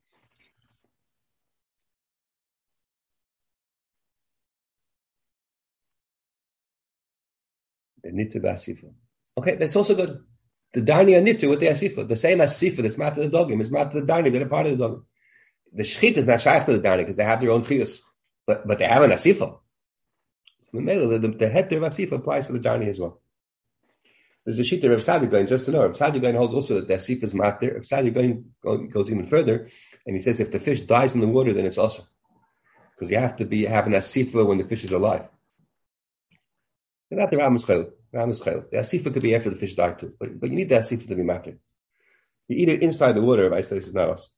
They're nitter b'asifa. Okay, that's also good. The dani are nitter with the asifa. The same asifa that's matter the dogim is matter the dani that are part of the dogim. The shchita is not shaykh to the dani because they have their own chiyus, but but they have an asifa. The the, the heter of asifa applies to the dani as well. There's a sheet of Rav Sadi going, just to know, Rav Sadi going holds also that the asif is matir. Rav Sadi going goes even further, and he says if the fish dies in the water, then it's also because you have to be have an asifa when the fish is alive. And not the Ram Chel. Ram Chel. The asifa could be after the fish died too, but but you need the asifa to be matir. You eat it inside the water. I say this is not us.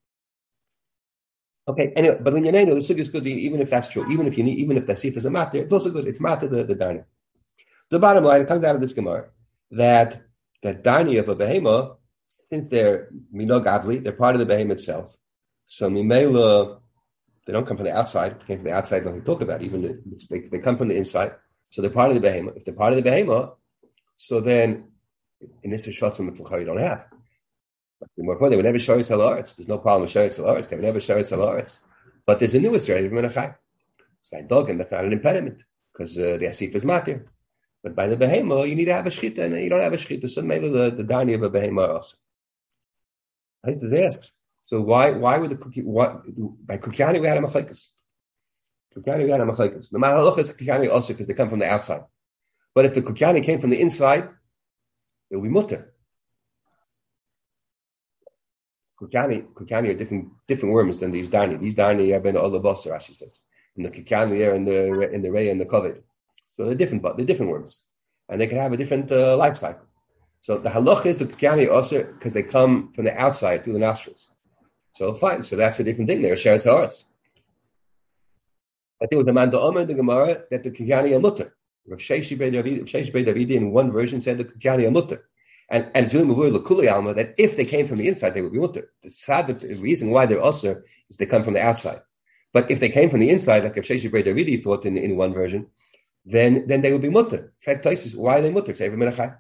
Okay. Anyway, but when you know the sugi is good, even if that's true, even if you need, even if the asif is a matir, it's also good. It's matir the the diner. The bottom line, it comes out of this Gemara that the dani of a behemoth, since they're minog adli, they're part of the behemoth itself. So mimela, they don't come from the outside. They came from the outside, nothing to talk about. Even the, they, they come from the inside. So they're part of the behemoth. If they're part of the behemoth, so then in this shotzim you don't have. But the more important, they would never show it salaris. There's no problem with showing it salaris. They would never show it salaris. But there's a new Israel even a chai. So by dogim, that's not an impediment because uh, the asif is matir. But by the behemoth, you need to have a shchita, and you don't have a shchita. So maybe the, the dani of a behemoth also. I used to ask. So why why would the cookie what by kukyani we had a machlekes? Kukyani we had a machlekes. The mahalach is kukyani also because they come from the outside. But if the kukyani came from the inside, it would be mutter. Kukyani kukyani are different different worms than these dani. These dani have been all the boss Rashi says. And the kukyani there in the in the ray and the kovid. So they're different, but they're different worms, and they can have a different uh, life cycle. So the halach is the kukyani also because they come from the outside through the nostrils. So fine, so that's a different thing. They're sheretz haaretz. I think it was a man to Omer in the Gemara that the kukyani are mutter. Rav Sheishi Beit David in one version said the kukyani are mutter. And and that if they came from the inside, they would be mutter. The sad the reason why they're also is they come from the outside. But if they came from the inside, like if Sheish Breda really thought in, in one version, then then they would be mutter. Why are they mutter? Say Menachai.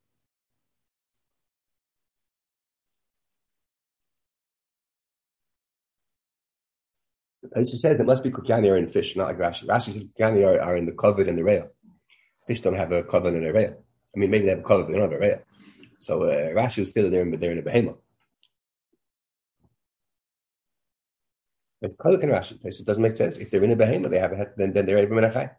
As you said, it must be kukyani are in fish, not like Rashi. Rashi says kukyani are, are in the covered and the reya. Fish don't have a covered and a reya. I mean, maybe they have a covered, but they don't have a reya. So uh, Rashi was still there, they're in a behemoth. It's Chalik and Rashi. It doesn't make sense. If they're in a behemoth, they have a then then they're able menachai.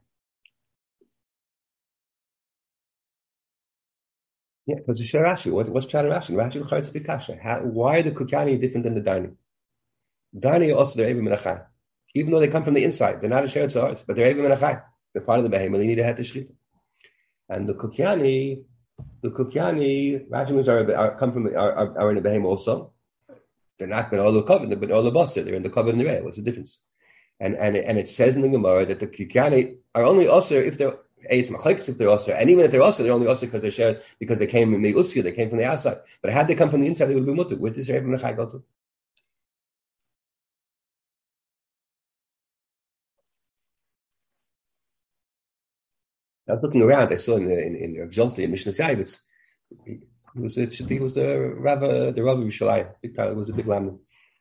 Yeah, because it's Rashi. What, what's Pshat Rashi? Rashi l'chayr tzvi kasha. Why are the kukyani different than the dani? Dani are also they're able menachai. Even though they come from the inside, they're not a sheretz haaretz, but they're able menachai. They're part of the behemoth. They need to have to shchita. And the kukyani, the kukyani, Rashi are, are come from are, are, are in a behemoth also. They're not in all the covenant, but all the basa. They're in the covenant array. What's the difference? And and and it says in the Gemara that the kukyani are only also if they're eis machlekes if they're also, and even if they're also, they're only also because they're shared because they came in the usya, they came from the outside. But had they come from the inside, they would be mutter. Where does Rebbe Menachai go to? I was looking around. I saw in the, in, in Rav Zolti in Mishnah Sayivitz, he was a, he was the Rav the Rav Yishalai. Big time. It was a big lamb.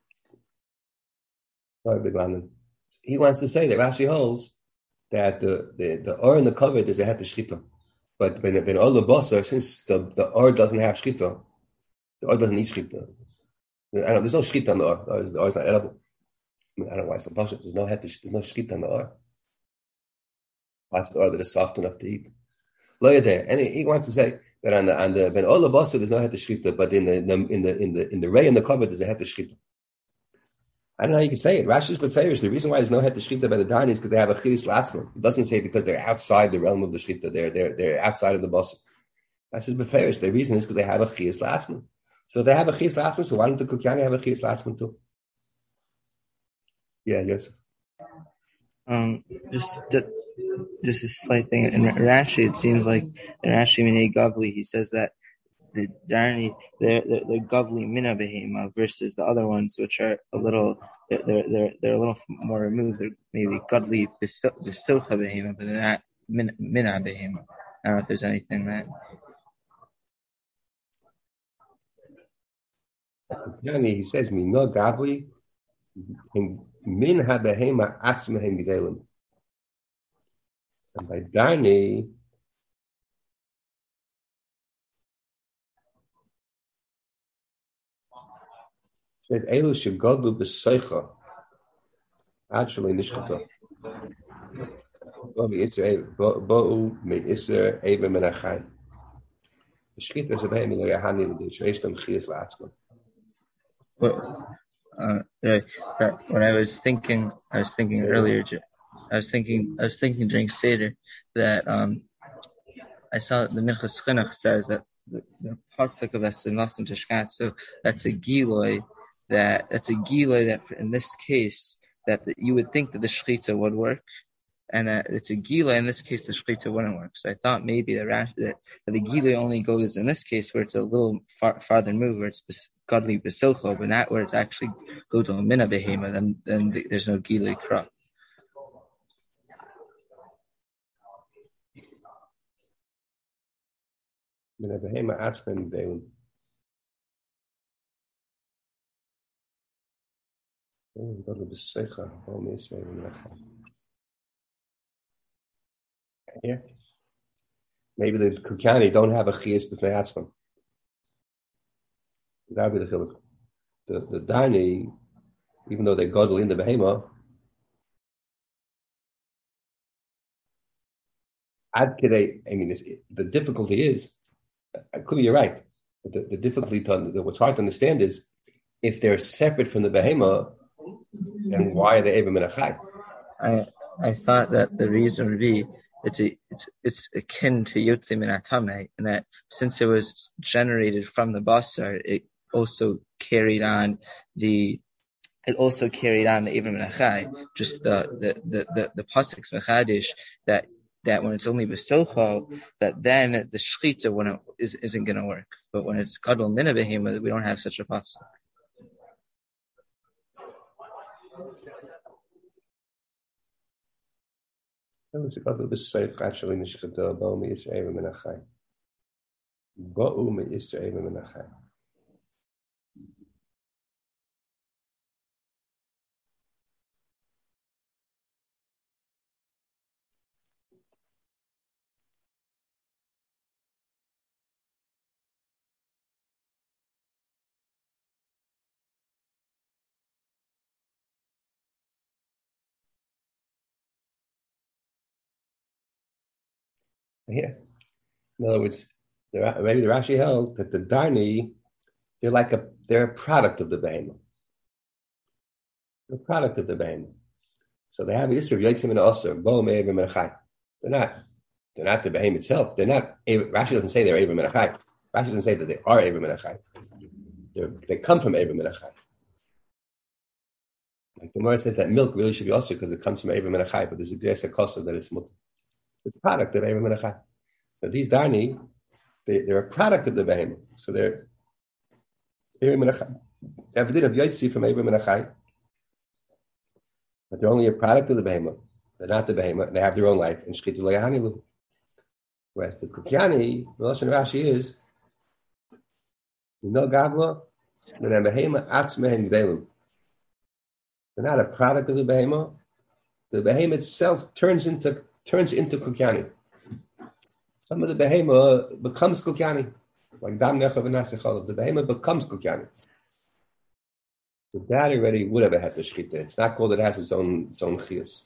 Not a big lamb. He wants to say that Rashi holds that the the the or in the covered is a het shchita, but when when all the bosser, since the the or doesn't have shchita, the or doesn't need shchita. I don't know, there's no shchita on the or. The or is not edible. I, mean, I don't know why it's so partial. There's no het. There's no shchita on the or. What's the or that is soft enough to eat? Look there, and he wants to say that on the on the when all the bosser there's no het shchita, but in the in the in the in the, in the ray in the covered there's a het shchita. I don't know how you can say it. Rashi's beferish. The reason why there's no het shchita by the Dani is because they have a chiris latzman. It doesn't say because they're outside the realm of the shchita. They're they're they're outside of the boss. Rashi's beferish. The reason is because they have a chiris latzman. So if they have a chiris latzman, so why don't the kukyani have a chiris latzman too? Yeah, yes. Um, just just a slight thing in Rashi. It seems like in Rashi Minei Gavli, he says that the Darni, they're, they're, they're Gavli Mina Behema versus the other ones, which are a little, they're, they're, they're a little more removed. They're maybe Gadli Besilcha Behema, but they're not Mina Behema. I don't know if there's anything that. He says, Mina Gavli, Min HaBehema Atzmehem Gidelim. And by Darni, said Elu shegodlu b'seicha actually nishchata. Bo'u me'iser eva menachai. The shchita is a behem in the Yahani the Shreishtam Chiyas La'atzma. When I was thinking, I was thinking earlier. I was thinking, I was thinking during Seder that um, I saw that the Minchas Chinuch says that the, the pasuk of Esinasim Tishkat. So that's a giloi. That that's a giloi that in this case that the, you would think that the shchita would work, and that it's a giloi in this case the shchita wouldn't work. So I thought maybe that, that, that the giloi only goes in this case where it's a little far, farther move where it's godly besilcho, but not where it's actually go to a mina behema. Then then the, there's no giloi kra. Mina behema atzmen deun. Yeah. Maybe the kukyani don't have a chiyas b'fnei atzman. That would be the chiluk. The the Dani, even though they godel in the behema, ad kidei. I mean, the difficulty is, could be you're right. But the, the difficulty to what's hard to understand is if they're separate from the behema. And why are they able menachai? I I thought that the reason would be it's a, it's it's akin to yotze min hatame, and that since it was generated from the basar, it also carried on the it also carried on the able menachai. Just the the the the, the pasuk's mechadish that that when it's only besocho, that then the shchita when it is, isn't going to work. But when it's gadol mina behema, we don't have such a pasuk. Actually, nishchata bo mi Yisrael min achai. Bo mi Yisrael min achai. Here, in other words, the maybe the Rashi held that the Darni, they're like a they're a product of the behemoth. They're a product of the behemoth. So they have Yisrael Yitzim and Osir, Bo Me'evim Menachai. They're not they're not the behemoth itself. They're not Rashi doesn't say they're Evim Menachai. Rashi doesn't say that they are Evim Menachai. They come from Evim Menachai. Like the Gemara says that milk really should be Osir because it comes from Evim Menachai, but there's a Dres Kosov that it's mutter. It's a product of Evim Menachai. But these Darni, they, they're a product of the behemoth. So they're Evim Menachai. They have a din of Yotzi from Evim Menachai. But they're only a product of the behemoth. They're not the behemoth. They have their own life. And shchitu lo. Whereas the kukyani, the Lashon Rashi is, no gavla, but a behemoth atzmehen gdelim. They're not a product of the behemoth. The behemoth itself turns into turns into kukyani. Some of the behemoth becomes kukyani, like dam nechav and nasechalav. The behemoth becomes kukyani. The dad already would have had the shkita. It's not called it has its own its own chiyus.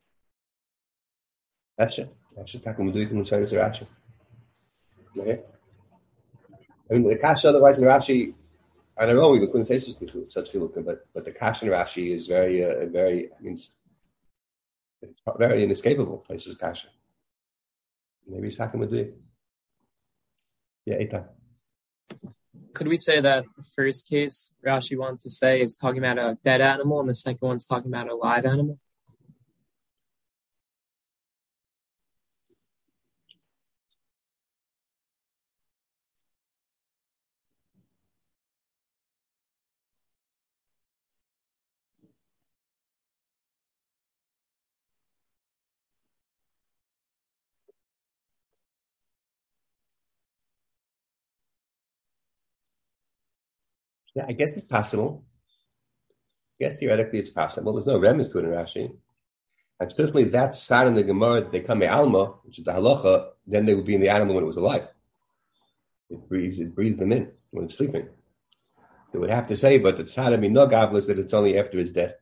Asher, Asher, takum do it in the Shainis Rashi. Okay. I mean, the kasha otherwise in Rashi, I don't know. We couldn't say such such chiluk, but but the kasha in Rashi is very uh, very. I mean, it's, it's very inescapable. Places kasha. Maybe it's takum do it. Yeah, Eitan. Could we say that the first case Rashi wants to say is talking about a dead animal and the second one's talking about a live animal? Yeah, I guess it's possible. I guess theoretically it's possible. There's no remnants to it in Rashi. And certainly that side in the Gemara, they come alma, which is the halacha, then they would be in the animal when it was alive. It breathes, it breathes them in when it's sleeping. They would have to say, but the tzad of no gavla is that it's only after it's dead.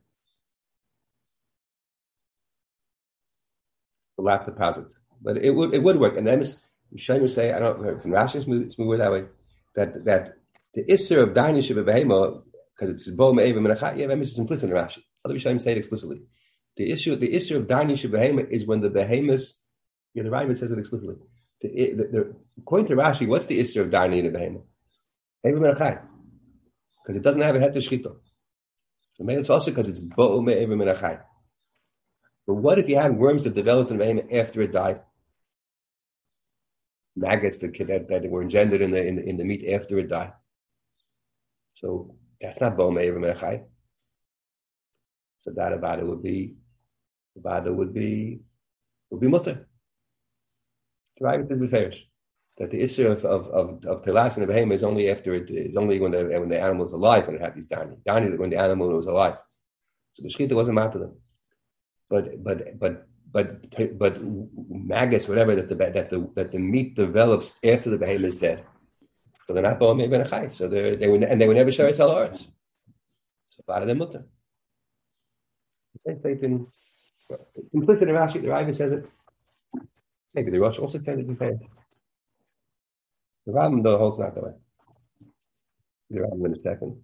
The lap deposit. But it would it would work. And then Shai would say, I don't know, from Rashi it's moved, it's moved that way, that that the Isser of Danish of a behema, because it's bo me'evim and achat, yeah, that is implicit in Rashi. Other Rishonim say it explicitly. The issue, the issue of Danish of behema is when the behemoths, yeah, the Rambam says it explicitly. The, the, the, according to Rashi, what's the Isser of Danish of behema? Evim and achat. Because it doesn't have a heter shchita. So maybe it's also because it's bo me'evim and achat. But what if you had worms that developed in the behema after it died? Maggots that, that, that were engendered in the, in the in the meat after it died. So that's not bo me'evim and achat. So that about it would be, about it would be, would be mutter. Right? This is fair. That the issue of of of, of telas and the behema is only after it is only when the when the animal is alive when it had these dani. Dani when the animal was alive. So the shechita wasn't mad to them. But but but but but maggots, whatever that the that the that the meat develops after the behema is dead. So they're not bo me'evim and achat. So they they would and they would never share sell ours. So about them mutter. Same faith in implicit in Rashi. The Rambam says it. Maybe the Rosh also tended to say it. The Rambam though holds not that way. The Rambam in a second.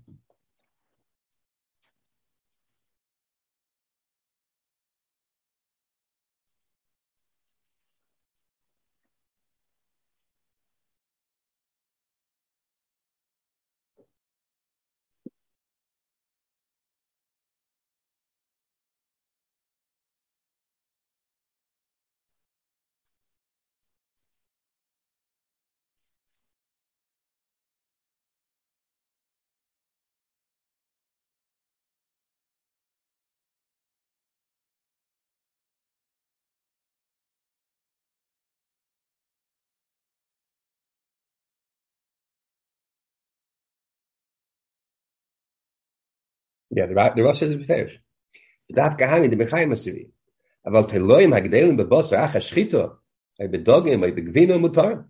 Yeah, the the Rosh says it's fair. That kahani the Mechayim Asiri. Aval teloim hagdelim bebosar acha shchito. Ay bedogim ay begvino mutar.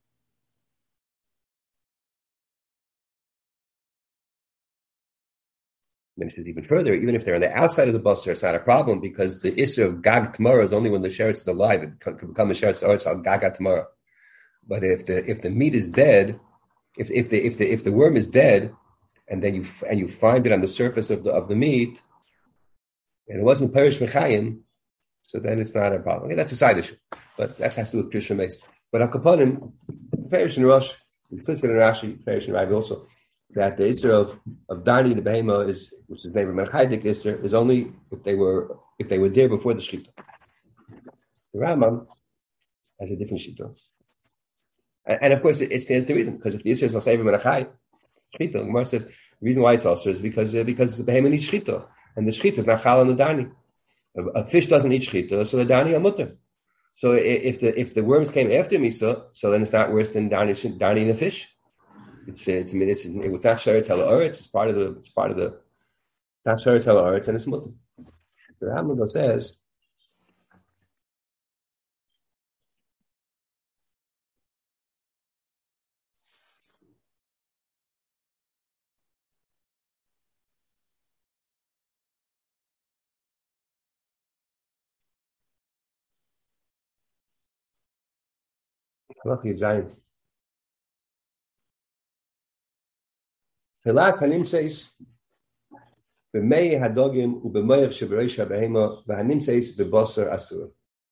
Then he says even further, even if they're on the outside of the basar, it's not a problem because the issue of gag tomorrow is only when the sheretz is alive. It can become a sheretz or it's al gaga tomorrow. But if the if the meat is dead, if if the if the if the worm is dead, and then you and you find it on the surface of the of the meat, and it wasn't perish mechayim, so then it's not a problem. Okay, that's a side issue, but that has to do with Krishna Mace. But al kaponim, perish in Rosh, implicit in Rashi, perish in Ravi also. That the Isser of, of Dani, the Behema, is, which is named Menchaydik Isser, is only if they were if they were there before the Shechita. The Rambam has a different Shechita. And, and of course, it, it stands to reason, because if the Isser is Al-Sever Menachai, Shechita, the Gemara says, the reason why it's also is because, uh, because the Behema needs Shechita, and the Shechita is not Chal on the Dani. A, a fish doesn't eat Shechita, so the Dani are mutter. So if the if the worms came after Misa, so then it's not worse than Dani, Dani and the fish. It's it's I mean it's it's not sheretz halaretz. It's part of the it's part of the not sheretz halaretz and it's mutter. The Rambam says Halach Yizayin. Telas hanim says b'mei hadogim u'b'moich shebereisha behema v'hanim says b'bosar asur.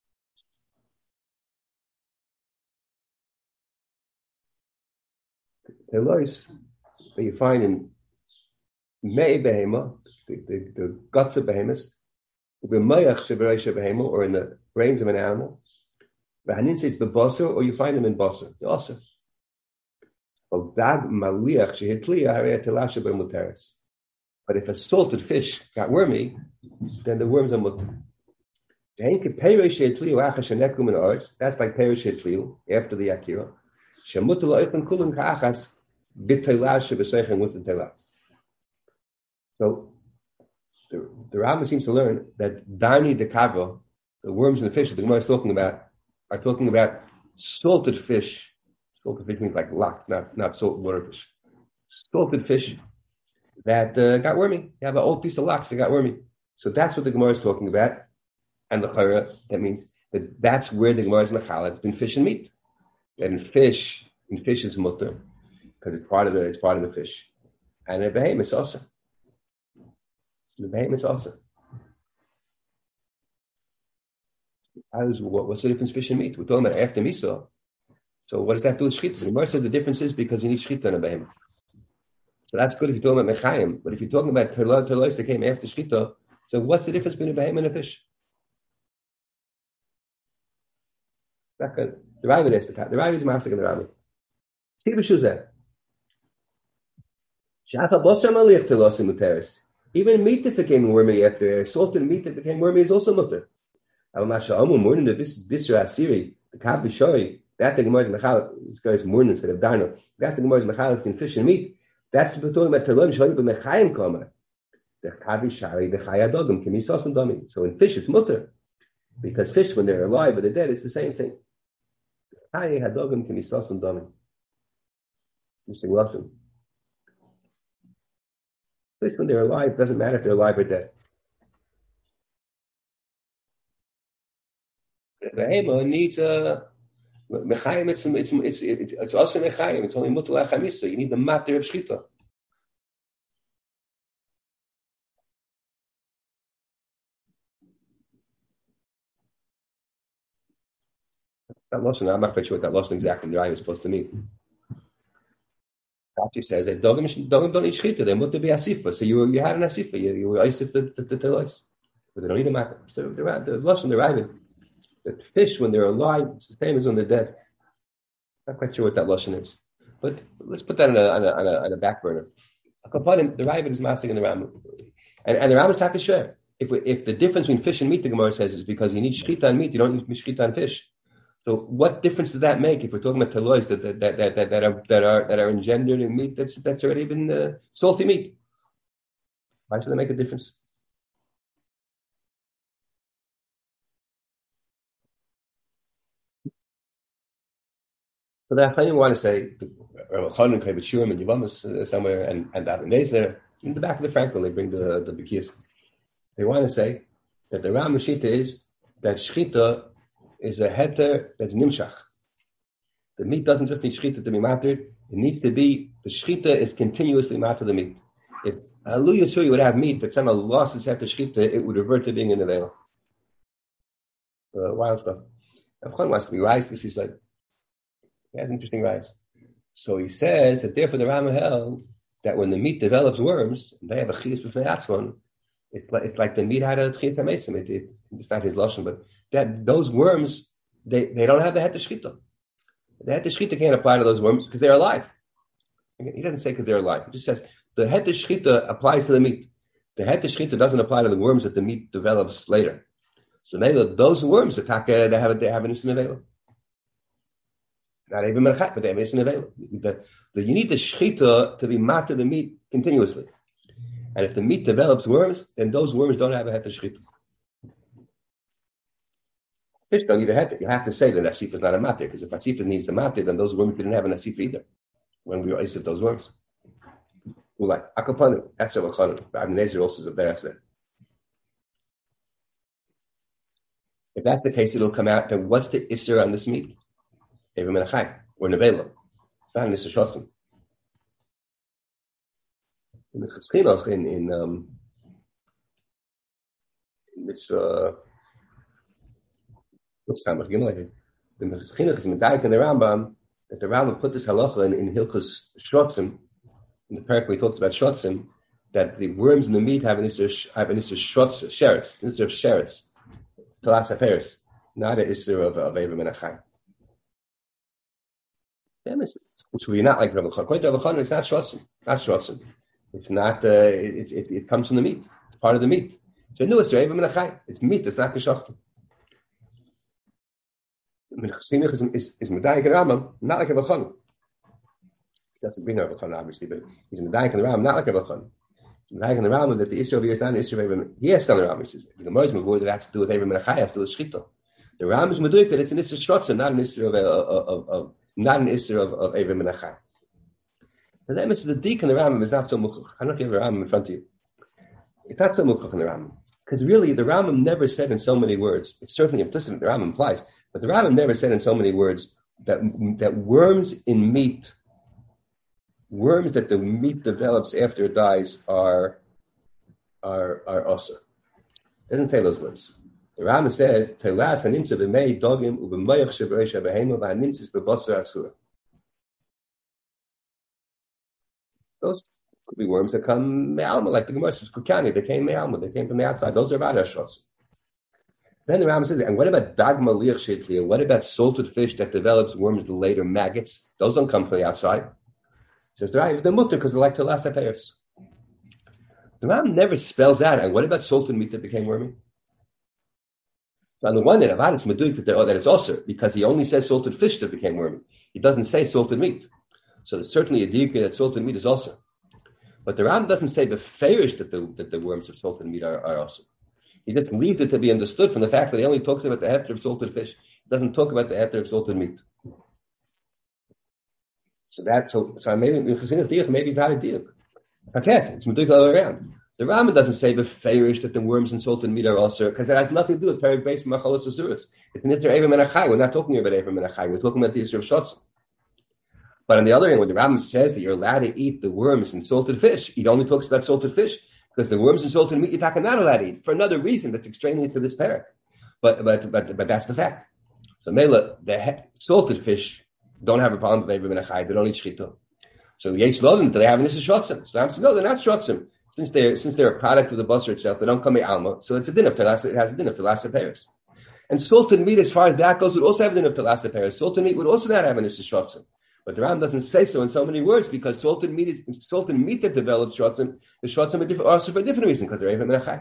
Telos that you find in mei behema, the, the, the guts of behemoths, u'b'moich shebereisha behema, or in the brains of an animal, v'hanim says b'bosar, or you find them in bosar, the osar. But if a salted fish got wormy, then the worms are mutter. That's like perishet tliu after the akira. So the, the Rambam seems to learn that dani de kava, the worms and the fish that the Gemara is talking about, are talking about salted fish. Salted fish means like locked, not, not salt water fish. Salted fish that uh, got wormy. You have an old piece of lox that got wormy. So that's what the Gemara is talking about. And the Chayra, that means that that's where the Gemara is mechalet in fish and meat. That in fish, in fish is mutter, because it's part of the it's part of the fish. And in behem it's also. The behem is also. What, what's the difference fish and meat? We're talking about after Misa. So what does that do with shchita? The Gemara says the difference is because you need shchita in a behemoth. So that's good if you're talking about mechayim. But if you're talking about terlois that came after shchita, so what's the difference between a behemoth and a fish? Not good. The Ravid is the The Ravid is masik in the Ravid. Keep a shoes there. Even meat that became wormy after salted meat that became wormy is also mutter. More than the bisra asiri, the kavi shoy. That the Gemara is mechalik. This guy is more instead of dino. That the Gemara is mechalik in fish and meat. That's the talking about telon shoy b'mechayim kama. The kavi shari the chayadogim can be sauce and dummy. So in fish it's mutter, because fish when they're alive or they're dead it's the same thing. Chayadogim can be sauce and dummy. Interesting lesson. Fish when they're alive doesn't matter if they're alive or dead. The behema needs a Mechayim, it's it's it's it's, it's also mechayim. It's only mutal achamisa. You need the matter of shchita. That lesson, I'm not quite sure what that lesson exactly the is supposed to mean. Rashi says that dogim dogim don't eat shchita. They mutter be asifa. So you you had an asifa. You you were asif the the the telos, but they don't need a matter. So the the lesson the Ravid. The fish, when they're alive, it's the same as when they're dead. Not quite sure what that lashon is, but let's put that on a on a, on a, on a back burner. The Ravid is massing in the Rambam, and and the Rambam is takasheh. If we, if the difference between fish and meat, the Gemara says, is because you need shchita on meat, you don't need shchita on fish. So what difference does that make if we're talking about telois that that that that, that are that are that are engendered in meat that's that's already been uh, salty meat? Why should it make a difference? So the Achronim want to say, Chanan Kavit Shurim and Yavamas somewhere, and and that Nezer in the back of the Franklin they bring the the Bekiyas. They want to say that the Ram Shita is that Shchita is a heter that's nimshach. The meat doesn't just need Shchita to be matered; it needs to be the Shchita is continuously matered the meat. If Alu Yisuri would have meat, but somehow lost its heter Shchita, it would revert to being in the veil. Uh, wild stuff. Avchan wants to be rice. This is like. He has interesting rise. So he says that therefore the Rama held that when the meat develops worms, they have a chiyus b'fnei atzmon. It's like, it's like the meat had a chiyus hametzim. It, it, it's not his lashon, but that those worms they, they don't have the heter shchita. The heter shchita can't apply to those worms because they're alive. He doesn't say because they're alive. He just says the heter shchita applies to the meat. The heter shchita doesn't apply to the worms that the meat develops later. So maybe those worms attack. Uh, they have they have an ism available. Not even merchat, but they have isn't available. The, the, you need the shchita to be matter the meat continuously. And if the meat develops worms, then those worms don't have a heter shchita. Fish don't need a heter. You have to say that asif is not a matter, because if asif needs the matter, then those worms didn't have an asif either when we isif those worms. Like akapanu, that's what chanu. Ibn Nezer also is a better answer. If that's the case, it'll come out. Then what's the isser on this meat? Or nevela. It's not an Issa Shotzim. In the Cheschinoch, in, in, um, in Mitzvah, looks like the Cheschinoch is medayik in the Rambam, that the Rambam put this halacha in, in Hilchos Shotzim, in the parak where he talks about Shotzim, that the worms in the meat have an Issa, have an Issa Shotz, Sheretz, an Issa of Sheretz, Talas HaPeres, not an Issa of Eva Menachai. Which will be not like Rabbi Chon. According to Rabbi Chon, it's not shrotzim. Not shrotzim. It's not. Uh, it, it, it comes from the meat. It's part of the meat. So no, it's It's meat. It's not kishachtim. Menachsinuch is is, is medayik and Rambam, not like Rabbi Chon. He doesn't bring Rabbi Chon obviously, but he's medayik and Rambam, not like Rabbi Chon. Medayik and Rambam that the issue of here is not an issue of Abraham. He has done the Rambam. He says the Gemara is mavur that has to do with Abraham Menachai, has to do with shchita. The Rambam is medayik that it's an issue of shrotzim, not an issue of of of not an issue of, of Eivim and Achai. Because that means the dik in the Rambam is not so muchach. I don't know if you have the Rambam in front of you. It's not so muchach in the Rambam. Because really, the Rambam never said in so many words, it's certainly implicit, the Rambam implies, but the Rambam never said in so many words that, that worms in meat, worms that the meat develops after it dies are, are, are osur. It doesn't say those words. The Rambam says, "Telas hanimtza b'mei dogim u'b'mayach shebereisha behema v'hanimtzis b'basar asura." Those could be worms that come me'alma, like the Gemara says, "Kukani." They came me'alma. They came from the outside. Those are about ashrots. Then the Rambam says, "And what about dagma liach sheitlia? What about salted fish that develops worms later, maggots? Those don't come from the outside." Says the Rambam, "They're mutter because they like telas ha'peres." The Rambam never spells out. And what about salted meat that became wormy? So on the one hand, Avad it's meduik that, that it's also because he only says salted fish that became wormy. He doesn't say salted meat. So there's certainly a dika that salted meat is also. But the Ram doesn't say the fairish that the that the worms of salted meat are, are also. He just leaves it to be understood from the fact that he only talks about the heter of salted fish. He doesn't talk about the heter of salted meat. So that so so maybe maybe it's not a diuk. Okay, it's meduik all around. The Rambam doesn't say the fairish that the worms and salted meat are also, because that has nothing to do with perik beis machalos azuros. It's an isser Eivim and Achai. We're not talking about Eivim and Achai. We're talking about the isser of shotzim. But on the other hand, when the Rambam says that you're allowed to eat the worms and salted fish, he only talks about salted fish because the worms and salted meat you're not allowed to eat for another reason that's extraneous to this perik. But but but but that's the fact. So Mela, the salted fish don't have a problem with Eivim and Achai. They don't eat shchita. So yesh lovim, do they have an isser shotzim? So I'm saying no, they're not shotzim. Since they're since they're a product of the basar itself, they don't come alma. So it's a din of telas. It has a din of telas Paris. And salted meat, as far as that goes, would also have a din of telas Paris. Salted meat would also not have an issa shotzim. But the Ram doesn't say so in so many words because salted meat is salted meat that develops shotzim. The shotzim are different, also for a different reason because they're even menachai.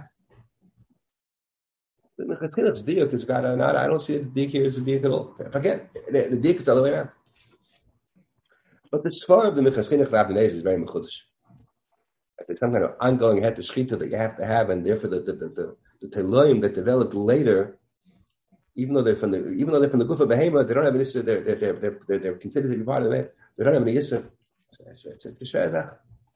The mechaschilach's diuk has got a not. I don't see the diuk here as a diuk at all. Again, the, the diuk is all the way around. But the svar of the mechaschilach of Abnei is very mechudesh. There's some kind of ongoing head to shechita that you have to have, and therefore the the the, the, the teloim that developed later, even though they're from the even though they're from the gufa behema, they don't have an issa. They're they're they're they're, they're considered to be part of the man. They don't have any issa. So it's it's it's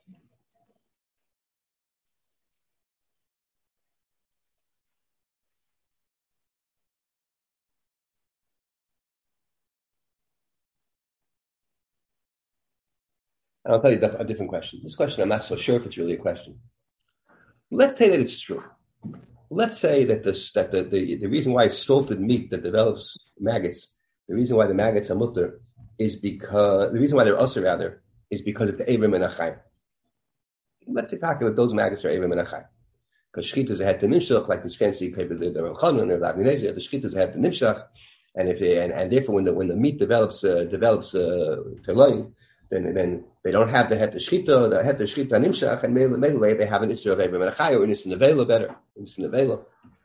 And I'll tell you a different question. This question, I'm not so sure if it's really a question. Let's say that it's true. Let's say that, this, that the, the, the reason why salted meat that develops maggots, the reason why the maggots are mutter is because, the reason why they're usher rather, is because of the Avrim and Achai. Let's talk about those maggots are Avrim and Achai. Because shechita is a head to nimshach, like this fancy paper, the Ramchan and the Rabbi the shechita is a head to nimshach, and if they, and, and therefore when the when the meat develops uh, develops uh, teloim, then then they don't have the head to shechita, the head to shechita nimshach, and maybe they have an issue of Avrim and Achai or an issue of nevela better, an issue of nevela.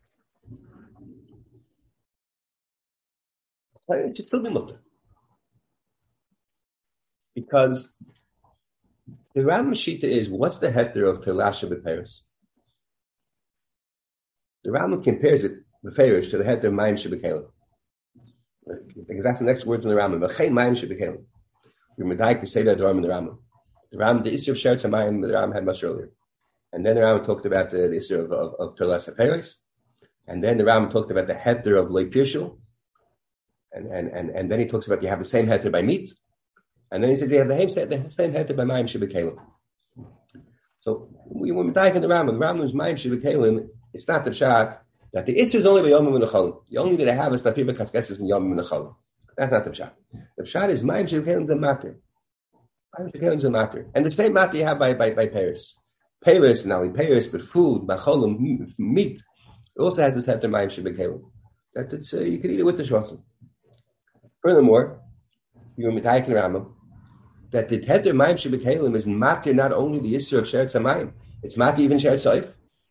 It should still be mutter. Because the Rambam Shita is, what's the heter of Telasha B'Peres? The Rambam compares it, the Peres, to the heter of Mayim Shebekalim. Because that's the next words in the Rambam. V'chein Mayim Shebekalim. We're medayik to say that in the Rambam. The Rambam, the issue of Sheretz HaMayim, the Rambam had much earlier. And then the Rambam talked about the, the issue of, of, of Telasha Peres. And then the Rambam talked about the heter of Lei Pirshul. And, and, and, and then he talks about you have the same heter by meat. And then he said, you have the same, the same heter by Mayim Shebekalim. So we were medayik in the Rambam. The Rambam is Mayim Shebekalim. It's not the pshat that the issue is only by Yomim and Nechalim. The only thing they have is that people kaskesses and Yomim and Nechalim. That's not the pshat. The pshat is Mayim Shebekalim a matter. Mayim Shebekalim a matter. And the same matter you have by by, by Paris. Paris, and not only Paris, but food, Macholim, meat. It also has this heter Mayim Shebekalim. That it's, uh, you can eat it with the shvatzim. Furthermore, you were medayik in the Rambam that the heter Mayim Shebekalim is matter not only the issue of Sheretz HaMayim, it's matter even Sheretz Ha'if.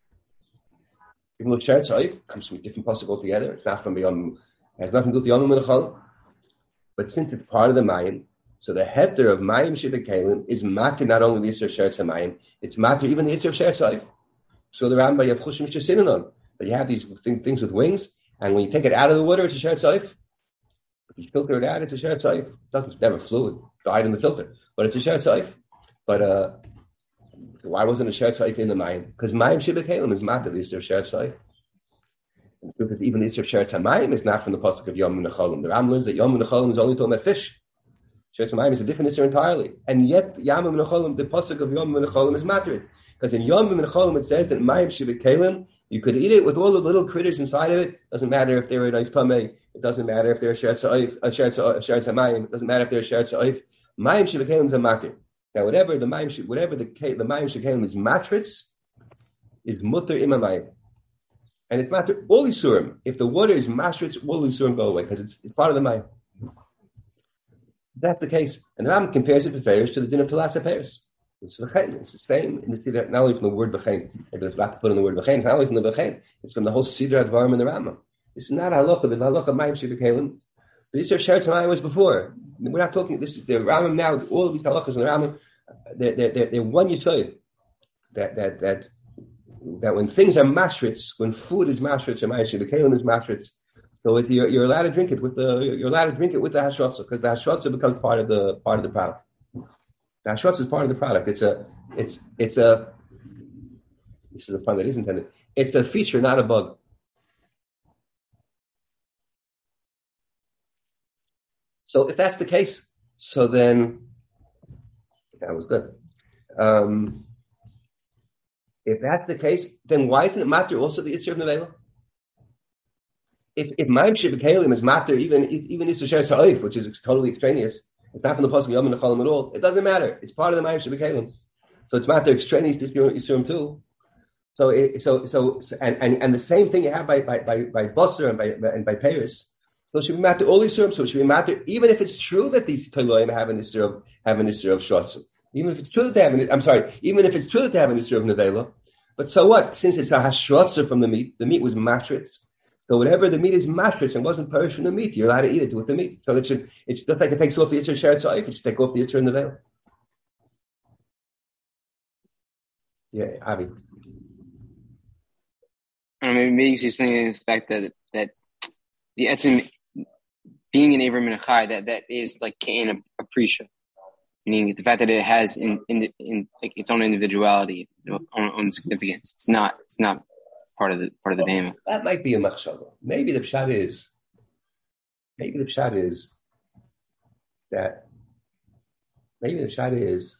Even though Sheretz Ha'if comes from a different pasuk altogether, it's not from Yom, it has nothing to do with Yom and Nechalim. But since it's part of the Mayim, so the heter of Mayim Shebekalim is matter not only the issue of Sheretz HaMayim, it's matter even the issue of Sheretz Ha'if. So the Rambam, you have Chushim Shesinon on, but you have these things with wings, and when you take it out of the water, it's a Sheretz Ha'if. If you filter it out, it's a Sheretz Ha'if. It doesn't, never fluid, died in the filter, but it's a Sheretz Ha'if. But uh, why wasn't a Sheretz Ha'if in the Mayim? Because Mayim Shebekalim is matter the issue of Sheretz Ha'if. Because even the issue of Sheretz HaMayim is not from the pasuk of Yom and Nechalim. The Ram learns that Yom and Nechalim is only talking about fish. Sheretz HaMayim is a different issue entirely. And yet, Yom and Nechalim, the pasuk of Yom and Nechalim is matter. Because in Yom and Nechalim it says that Mayim Shebekalim, you could eat it with all the little critters inside of it. Doesn't matter if they're a nice tamei. It doesn't matter if they're a Sheretz Ha'if, a Sheretz HaMayim. It doesn't matter if they're a Sheretz Ha'if. Mayim Shebekalim is a matter. Now, whatever the Mayim, whatever the the Mayim Shebekalim is matritz, is mutter imamayim. And it's matter all isurim. If the water is matritz, all isurim go away because it's, it's part of the Mayim. That's the case. And the Rambam compares it to Feirish to the din of Telasha Peres. It's v'chein. It's the same. And it's not only from the word v'chein. Maybe there's a lot to put in the word v'chein. It's not only from the v'chein. It's from the whole Sidra Advarim in the Rambam. This is not halacha. The halacha Mayim Shebekalim. The issue of Sheretz HaMayim was before. We're not talking. This is the Rambam now. All of these halachas in the Rambam, they're they're they're, they're one yisoid. That that that that when things are mashritz, when food is mashritz, and Mayim Shebekalim is mashritz, so if you're you're allowed to drink it with the you're allowed to drink it with the hashratza because the hashratza becomes part of the part of the product. The hashratza is part of the product. It's a it's it's a this is a pun that isn't intended. It's a feature, not a bug. So if that's the case, so then that was good. Um, if that's the case, then why isn't it matter also the Yitzhak of Nevela? If if Mayim Shebekalim is matter, even even Yisrael Sheretz Ha'if, which is totally extraneous, it's not from the pasuk Yom and Nechalim at all. It doesn't matter. It's part of the Mayim Shebekalim, so it's matter extraneous to Yisrael too. So it, so so and, and and the same thing you have by by by, by Basar and by and by Paris. So it should be matter all Yisrael. So it should be matter even if it's true that these Toloim have an Yisrael have an Yisrael of Shotzim. Even if it's true that they have an, I'm sorry, even if it's true that they have an Yisrael of Nevela. But so what? Since it's a hashratza from the meat, the meat was matritz. So whatever the meat is matritz and wasn't perished from the meat, you're allowed to eat it with the meat. So it should, it's just like it takes off the Yitzhak Sheretz Ha'if, it should take off the Yitzhak in the veil. Yeah, Avi. I don't know, maybe, maybe you see something in the fact that that the etzim being an Aver Minachai, that that is like Kain Aprisha, meaning the fact that it has in in, in like its own individuality, own, own significance. It's not it's not part of the part of the Behema. That might be a machshava. Maybe the pshat is. Maybe the pshat is that. Maybe the pshat is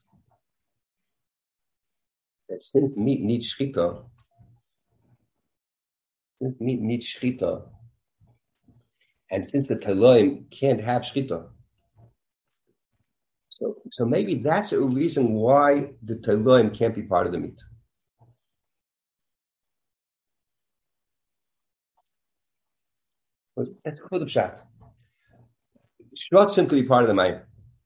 that since meat needs shchita, since meat needs shchita, and since the Taloim can't have shchita, so so maybe that's a reason why the Taloim can't be part of the meat. That's for the pshat. Shrotzim could be part of the mayim.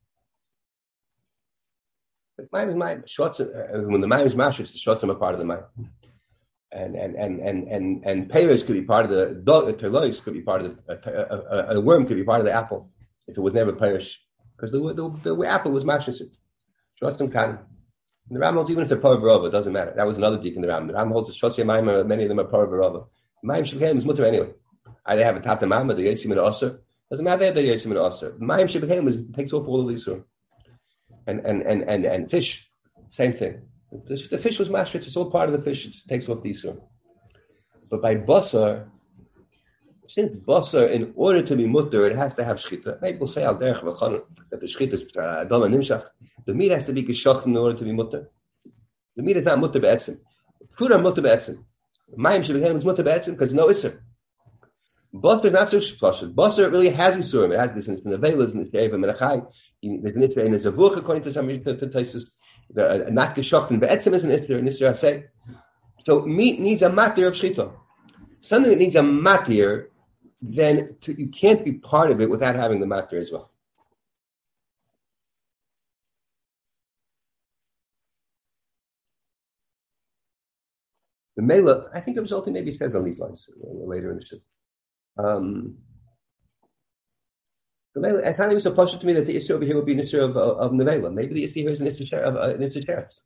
The mayim is mayim. Shrotzim, when the mayim is mashus, the shrotzim are part of the mayim. And and and and and and pears could be part of the dog. Terlois could be part of the a, a, a worm could be part of the apple if it was never perish because the the, the apple was mashus it. Shrotzim kan. The Ram holds even if they're par barova, it doesn't matter. That was another deacon. The Ram. The Ram holds the shrotzim mayim. Many of them are par barova. Mayim shebchem is mutter anyway. Either have a tata mama, the yesim and aser. Doesn't matter if they have the yesim and aser. Mayim shebchem is takes off all of these. And and and and and fish, same thing. The, the fish was mashritz, it's all part of the fish, it takes off the isur. But by basar, since basar, in order to be mutter, it has to have shchita. Maybe we'll say al derech v'chanun that the shchita is adon and nimshach. The meat has to be geshacht in order to be mutter. The meat is not mutter be'etzim. Food are mutter be'etzim. Mayim shebechem is mutter be'etzim because no isur. Basar is not so shplashed. Basar really has isurim. It has this in the velas and the Eva Menachai. There's an issue and there's a vuch according to some places. The not geshocht and be'etzim is an issue and issue I say. So meat needs a matir of shchita. Something that needs a matir, then to, you can't be part of it without having the matir as well. The Mela, I think the result maybe says on these lines later in the show. Um, it's not even so partial to me that the issue over here would be an issue of, of, of Nevela. Maybe the issue here is an issue of uh, an issue sheretz.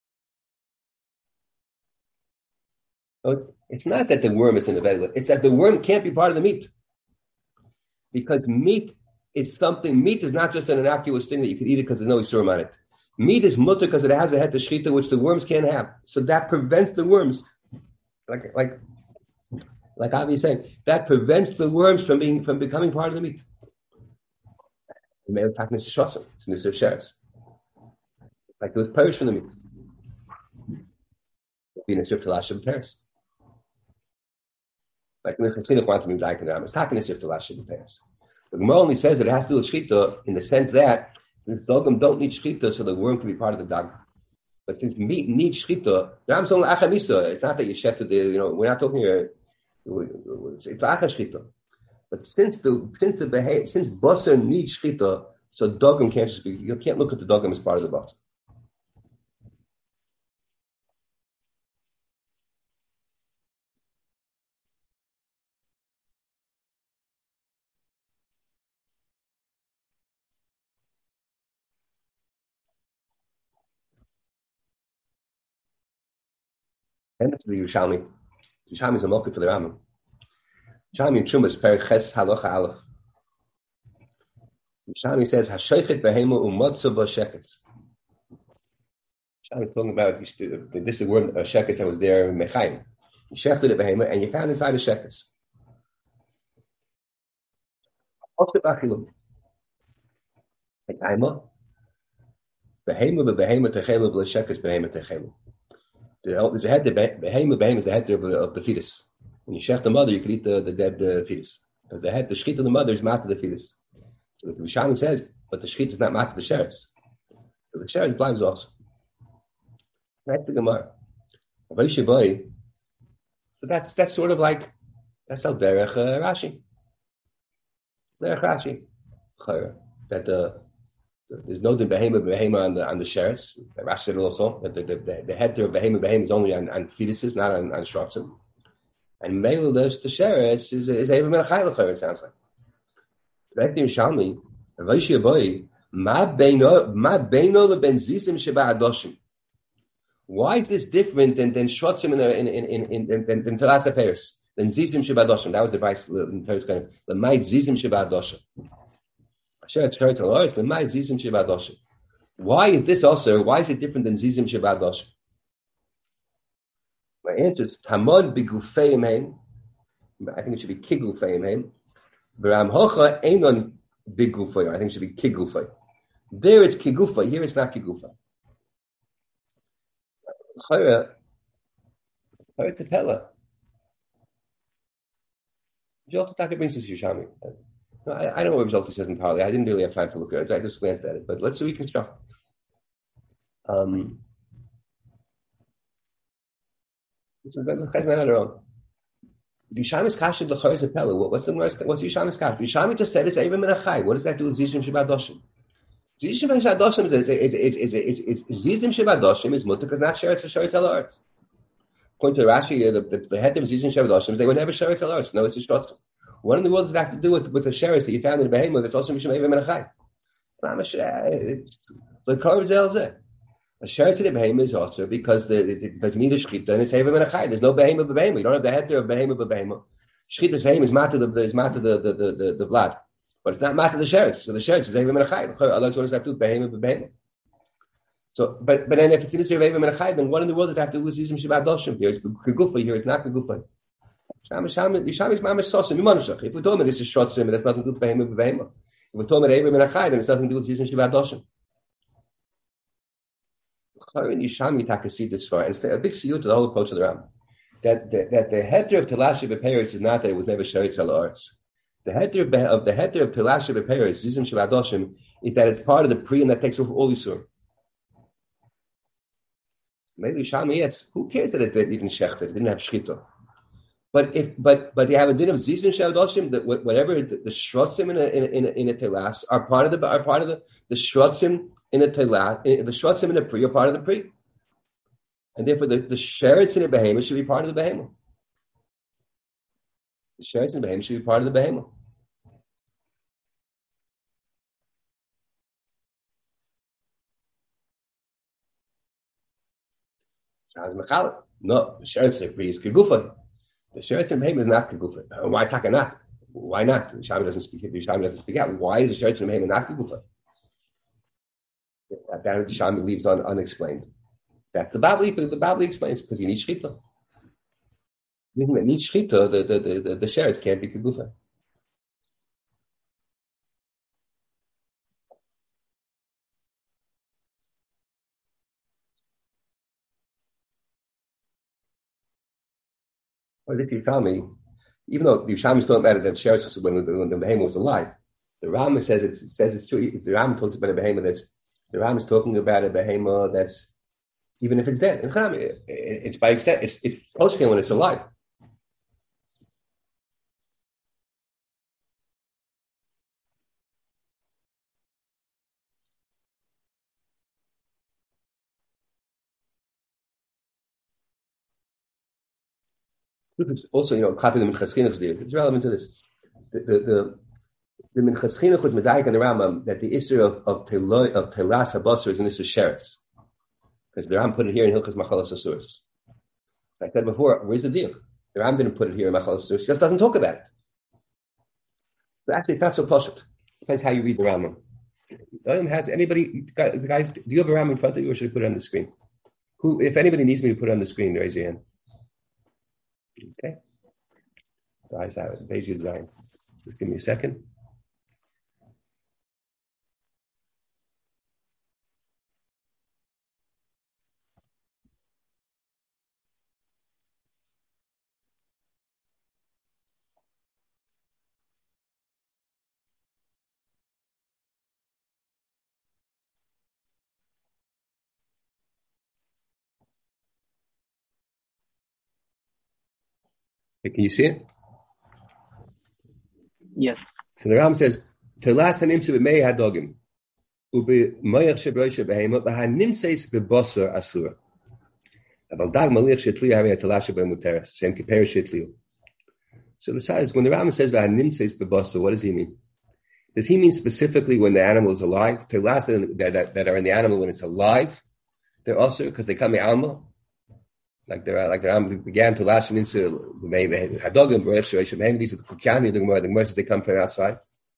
So it's not that the worm is in Nevela. It's that the worm can't be part of the meat. Because meat is something, meat is not just an innocuous thing that you can eat it because there's no isurim on it. Meat is mutter because it has a head to shchita, which the worms can't have. So that prevents the worms. Like, like, like Avi is saying, that prevents the worms from being from becoming part of the meat. The male attack is shosam, it's a shares. Like it was perished from the meat. Being a sif to lashim pairs. Like the Chassidic wants to be like the it's talking a sif to lashim pairs. The Gemara only says that it has to do with shchita in the sense that since dogim don't need shchita, so the worm can be part of the dog. But since meat needs shchita, it's not that you shefted the, you know, we're not talking here, it's acha shchita. But since the since the behavior, since basar needs shchita, so dogim can't just be, you can't look at the dogim as part of the basar. And it's the Yerushalmi. Yerushalmi is a mocha for the Rambam. Yerushalmi in Chumas per Ches Halacha Aleph. Yerushalmi says Hashoichet behema umotzo bo sheketz. Yerushalmi is talking about this is the word uh, sheketz that was there in Mechayim. You shechted the behema and you found inside the sheketz. What's the bachilum? Behema, behema, behema techelu, b'le sheketz behema techelu. There's a head. The behema, behema is the head of the, of the fetus. When you shech the mother, you can eat the, the dead uh, fetus. But the head, the shchit of the mother is mat of the fetus. So the Rishonim says, but the shchit is not mat of the sheretz. So the sheretz blind also. That's the Gemara. So that's that's sort of like that's how derech uh, Rashi. Derech Rashi. That uh, there's no the behema behema on the on the sheretz. Rashi said also that the the, the, the head of behema behema is only on, on fetuses, not on on shrotzim. And mele the the sheretz is is even melachai lecher. It sounds like. Right in Shalmi, Vayishi boy ma beino ma beino le benzisim sheba adoshim. Why is this different than than shrotzim in in in in in than than Telas Aperes? Than Zizim Shebadoshim. That was the advice in first kind of the Maid Zizim Shebadoshim. Sure, it's Sheretz Alaris. The Maid Zizim Shebadoshim. Why is this also? Why is it different than Zizim Shebadoshim? My answer is Tamod Bigufeim Heim. I think it should be Kigufeim Heim. B'Ram Hocha Einon Bigufay. I think it should be Kigufay. There it's Kigufa. Here it's not Kigufa. Chayra. Chayra Tepela. Jolta Taka brings this to Yerushalmi. No, I, I don't know what Jolta says entirely. I didn't really have time to look at it. I just glanced at it. But let's reconstruct. Um, the Yerushalmi's kasha l'chayr zepela. What's the what's the Yerushalmi's kasha? Yerushalmi just said it's Eirim and Achai. What does that do with Zizim Shebadoshim? Zizim Shebadoshim is is is is is Zizim Shebadoshim is mutter because not sheretz sheretz el arts. According to Rashi, the, the, the head of Zizim Shebadoshim, they were never sheretz el arts. No, it's a shrotzim. What in the world does that have to do with with the sheretz that you found in the behemoth? That's also Mishum Eirim and Achai. The korv zelzeh. A sheretz in the behemoth is also because the because neither shchita and it's Eirim and Achai. There's no behemoth of behemoth. You don't have the head of behemoth of behemoth. Shchita's heim is matter the is matter the the the the, the blood. But it's not matter the sheretz. So the sheretz is Eirim and Achai. Otherwise, what does that do? Behemoth of behemoth. So, but but then if it's in the Eirim and Achai, then what in the world does that have to do with Zizim Shebadoshim? Here it's Kegufa. Here it's not Kegufa. Sham Sham Yisham is Mamash Sosim Imanushach. If we're talking about this is Shrotzim, it has nothing to do with Behemoth of behemoth. If we're talking about Eirim and Achai, then it's nothing to do with Zizim Shebadoshim. And Yisham Yitaka see this far, and it's a big siyut to the whole approach of the Ram. That the, that the heter of Telashe Beperis is not that it was never sheretz el arts. The heter of, of the heter of Telashe Beperis, Zizim Shebadoshim, is that it's part of the pre and that takes over all Yisur. Maybe Shami, yes. Who cares that it didn't shechted, it didn't have shchita? But if but but they have a din of Zizim Shebadoshim that whatever the, the shrotzim in a in a, in a, in a telas are part of the are part of the the shrotzim in a telas the shrotzim in a pre are part of the pre, and therefore the the sheretz in a behemoth should be part of the behemoth. The sheretz in the behemoth should be part of the behemoth. No, the sheretz in the pre is kegufa. The sheretz in the behemoth is not kegufa. Why taka not? Why not? The Shami doesn't speak. The Shami doesn't speak out. Why is the sheretz in the behemoth not kegufa? That the Shami leaves un, unexplained. That's the Babli. The Babli explains because you need shchita. Meaning that needs shchita, the the the the, the sheretz can't be kegufa. But if you tell me, even though the Yerushalmi is talking about it, that sheretz was when, when the behemoth was alive, the Ram says it's, it says it's true. If the Ram talks about a behemoth, that's the Ram is talking about a behemoth that's even if it's dead. It, it's by extent. It's it's post when it's alive. It's also, you know, copying the Minchas Chinuch there. It's relevant to this. The the the, the Minchas Chinuch was medayik in the Rambam that the issue of of teloi of telas habasar is an issue sheretz, because the Rambam put it here in Hilchas Machalas Asuros. Like I said before, where's the deal? The Rambam didn't put it here in Machalas Asuros. He just doesn't talk about it. So actually, it's not so pashut. Depends how you read the Rambam. Has anybody, guys? Do you have a Rambam in front of you, or should I put it on the screen? Who, if anybody needs me to put it on the screen, raise your hand. Okay. Guys, I have Beis Yud Zayin. Just give me a second. Can you see it? Yes. So the Ram says, "Telas hanimtze b'mei hadogim, u'b'mayach shebroisha behema, b'hanimtzeis b'bosar asura. Aval dag malich shetliu havei telas sheb'muteres, shem kiper shetliu." So the side is when the Ram says b'hanimtzeis b'bosar, what does he mean? Does he mean specifically when the animal is alive? Telas that, that, that are in the animal when it's alive, they're also because they come Alma. Like they're like they began to lash into maybe Hadogim, maybe these are the Kukani, the Gemara, the Gemara they come from outside.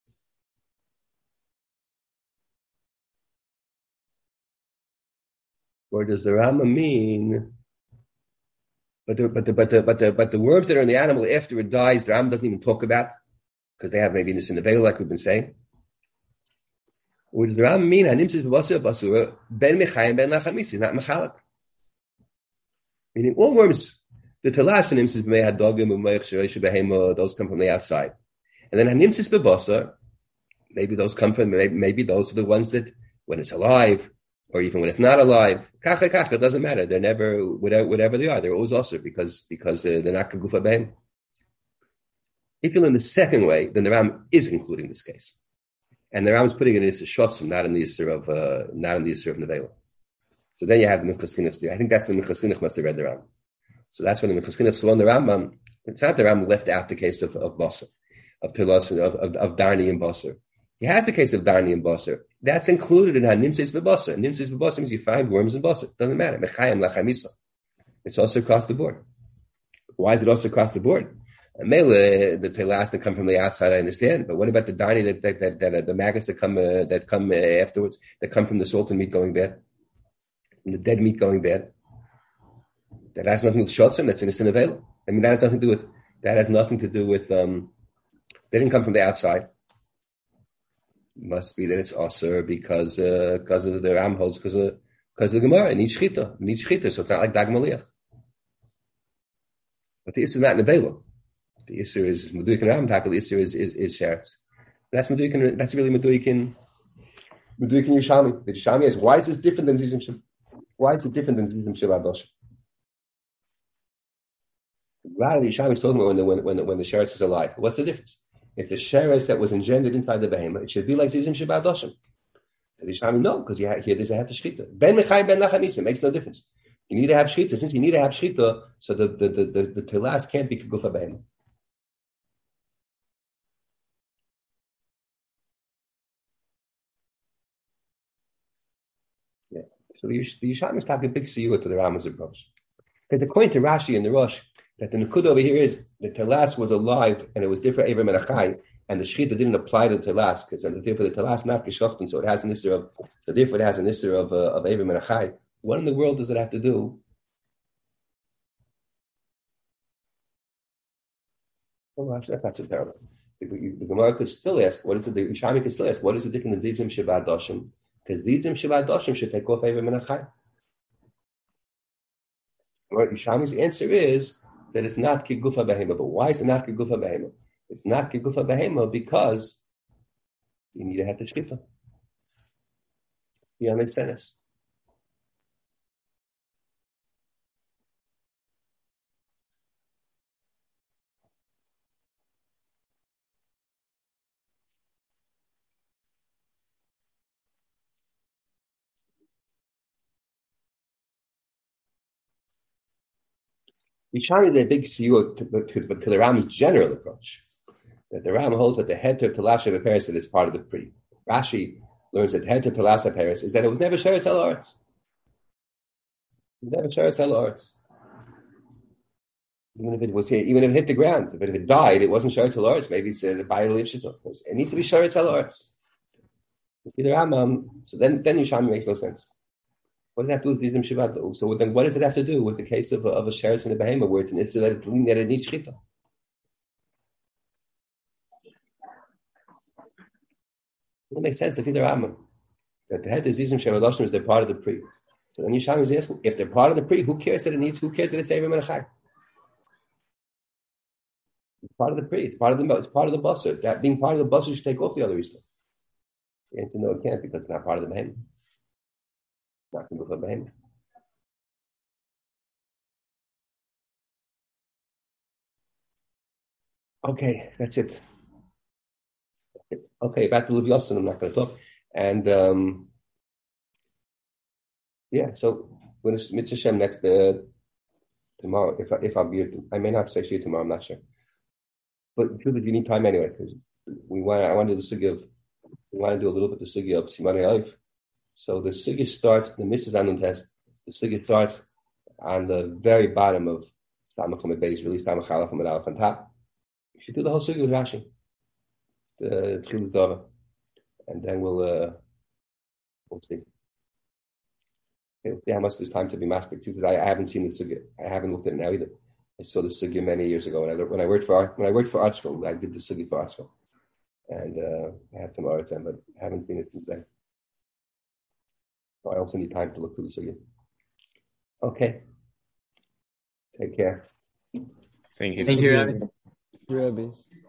Or does the Rama mean? But the but the but the but the but the worms that are in the animal after it dies, the Rama doesn't even talk about because they have maybe this in the veil, like we've been saying. Or does the Rama mean Hanimsis b'basur basura ben mechayim ben lachamisi, not mechalak? Meaning all worms, the talash and nimsis b'mei hadogim u'meich shereish behema, those come from the outside, and then hanimsis b'basur, maybe those come from maybe, maybe those are the ones that when it's alive. Or even when it's not alive, kacha kacha, it doesn't matter. They're never, whatever, whatever they are, they're always also because because uh, they're not kagufa behem. If you learn the second way, then the Ram is including this case, and the Ram is putting it in the shotzim, not in the Yisur of uh, not in the Yisur of Nevela. So then you have the Minchas Chinuch. I think that's the Minchas Chinuch must have read the Ram. So that's when the Minchas Chinuch. So on the Rambam, it's not the Ram left out the case of of Basar, of Telos, of of, of Darni and Basar. He has the case of Darni and Basar. That's included in Hanimsis b'Basar. Nimsis b'Basar means you find worms in Basar. Doesn't matter. Mechayim lachamisa. It's also across the board. Why is it also across the board? Mele, the telas that come from the outside, I understand. But what about the Darni that that, that, that uh, the maggots that come uh, that come uh, afterwards, that come from the salted meat going bad, from the dead meat going bad? That has nothing to do with shotzim. That's in a sinavela. I mean, that has nothing to do with that has nothing to do with. Um, they didn't come from the outside. Must be that it's also because uh, because of the Ram holds because of because of the Gemara and each chita and each chita, so it's not like Dag Maliach. But the Isser is not in the Bela. The Isser is Meduik and Ram Tackle. The Isser is is is Sheretz. That's Meduik and that's really Meduik and Meduik and Yerushalmi. The Yerushalmi is why is this different than Zizim Shel? Why is it different than Zizim Shel Adosh? Rather, the Yerushalmi is talking about when the when when, when the Sheretz is alive. What's the difference? If the sheretz that was engendered inside the behemoth, it should be like Zizim Shabbat Doshim. The Yishami no, because you have, here there's a hat to shchita. Ben Mechayim Ben Nachanisa makes no difference. You need to have shchita. Since you need to have shchita, so the the the the, the telas can't be kegufa behemoth. Yeah. So the, the Yishami is talking a big siyur to the Rama's approach. Because according to Rashi and the Rosh, that the Nukud over here is the Telas was alive and it was different Eivim and Achai, and the Shechita didn't apply to the Telas because therefore the Telas not Geshochten, so it has an Isser of, so therefore it has an Isser of, uh, of Eivim and Achai. What in the world does it have to do? Oh, actually, that's not so terrible. The, the Gemara could still ask, what is it, the Yishami could still ask, what is the difference in Zizim Shabbat Doshim? Because Zizim Shabbat Doshim should take off Eivim and Achai. Yishami's answer is, that it's not kigufa behema. But why is it not kigufa behema? It's not kigufa behema because you need to have the shkita. You understand this? Yishani is a big siyur to, to, to the Ram's general approach. That the Ram holds that the head to Palasha Paris is part of the pre. Rashi learns that the head to Palasha Paris is that it was never Sheretz El Arts. It was never Sheretz El Arts. Even if it was even if it hit the ground, but if it died, it wasn't Sheretz El Arts. Maybe it's uh, the Bayal Yishito. It needs to be Sheretz El Arts. The Rambam. So then, then Yishami makes no sense. What does that have to do with Zizim Shabbat? So then what does it have to do with the case of, of a sheretz and a behemoth where it's an issue that it's that it needs shchita? It makes sense to feed the Rambam that the head of Zizim Shabbat is they're part of the pre. So then Yisham is asking, if they're part of the pre, who cares that it needs, who cares that it's Eivim and Achai? It's part of the pre, it's part of the it's part of the busser. That being part of the busser should take off the other Easter. The answer no, it can't because it's not part of the behemoth. Not going to go for behemoth. Okay, that's it. That's it. Okay, back to Lev Yosson, I'm not going to talk. And um, yeah, so we're going to submit to Hashem next uh, tomorrow. If I, if I'll be, I may not say to you tomorrow. I'm not sure. But truly, you need time anyway because we want. I want to do the sugi of. We want to do a little bit of the sugi of Siman Ha'alef. So the sugi starts. The Mishnah Zanun test the sugya starts on the very bottom of Samach Lamed Beis, release Samach Aleph Lamed Aleph on top. You should do the whole sugya with Rashi, the Tchilas Dava, and then we'll uh, we'll see. We'll see how much there's time to be mastered too. Because I, I haven't seen the sugya. I haven't looked at it now either. I saw the sugya many years ago when I when I worked for when I worked for art school. I did the sugya for art school, and uh, I have tomorrow time, but I haven't seen it since then. So I also need time to look through the sugya. Okay. Take care. Thank you. Thank you, Rabbi. Rabbi.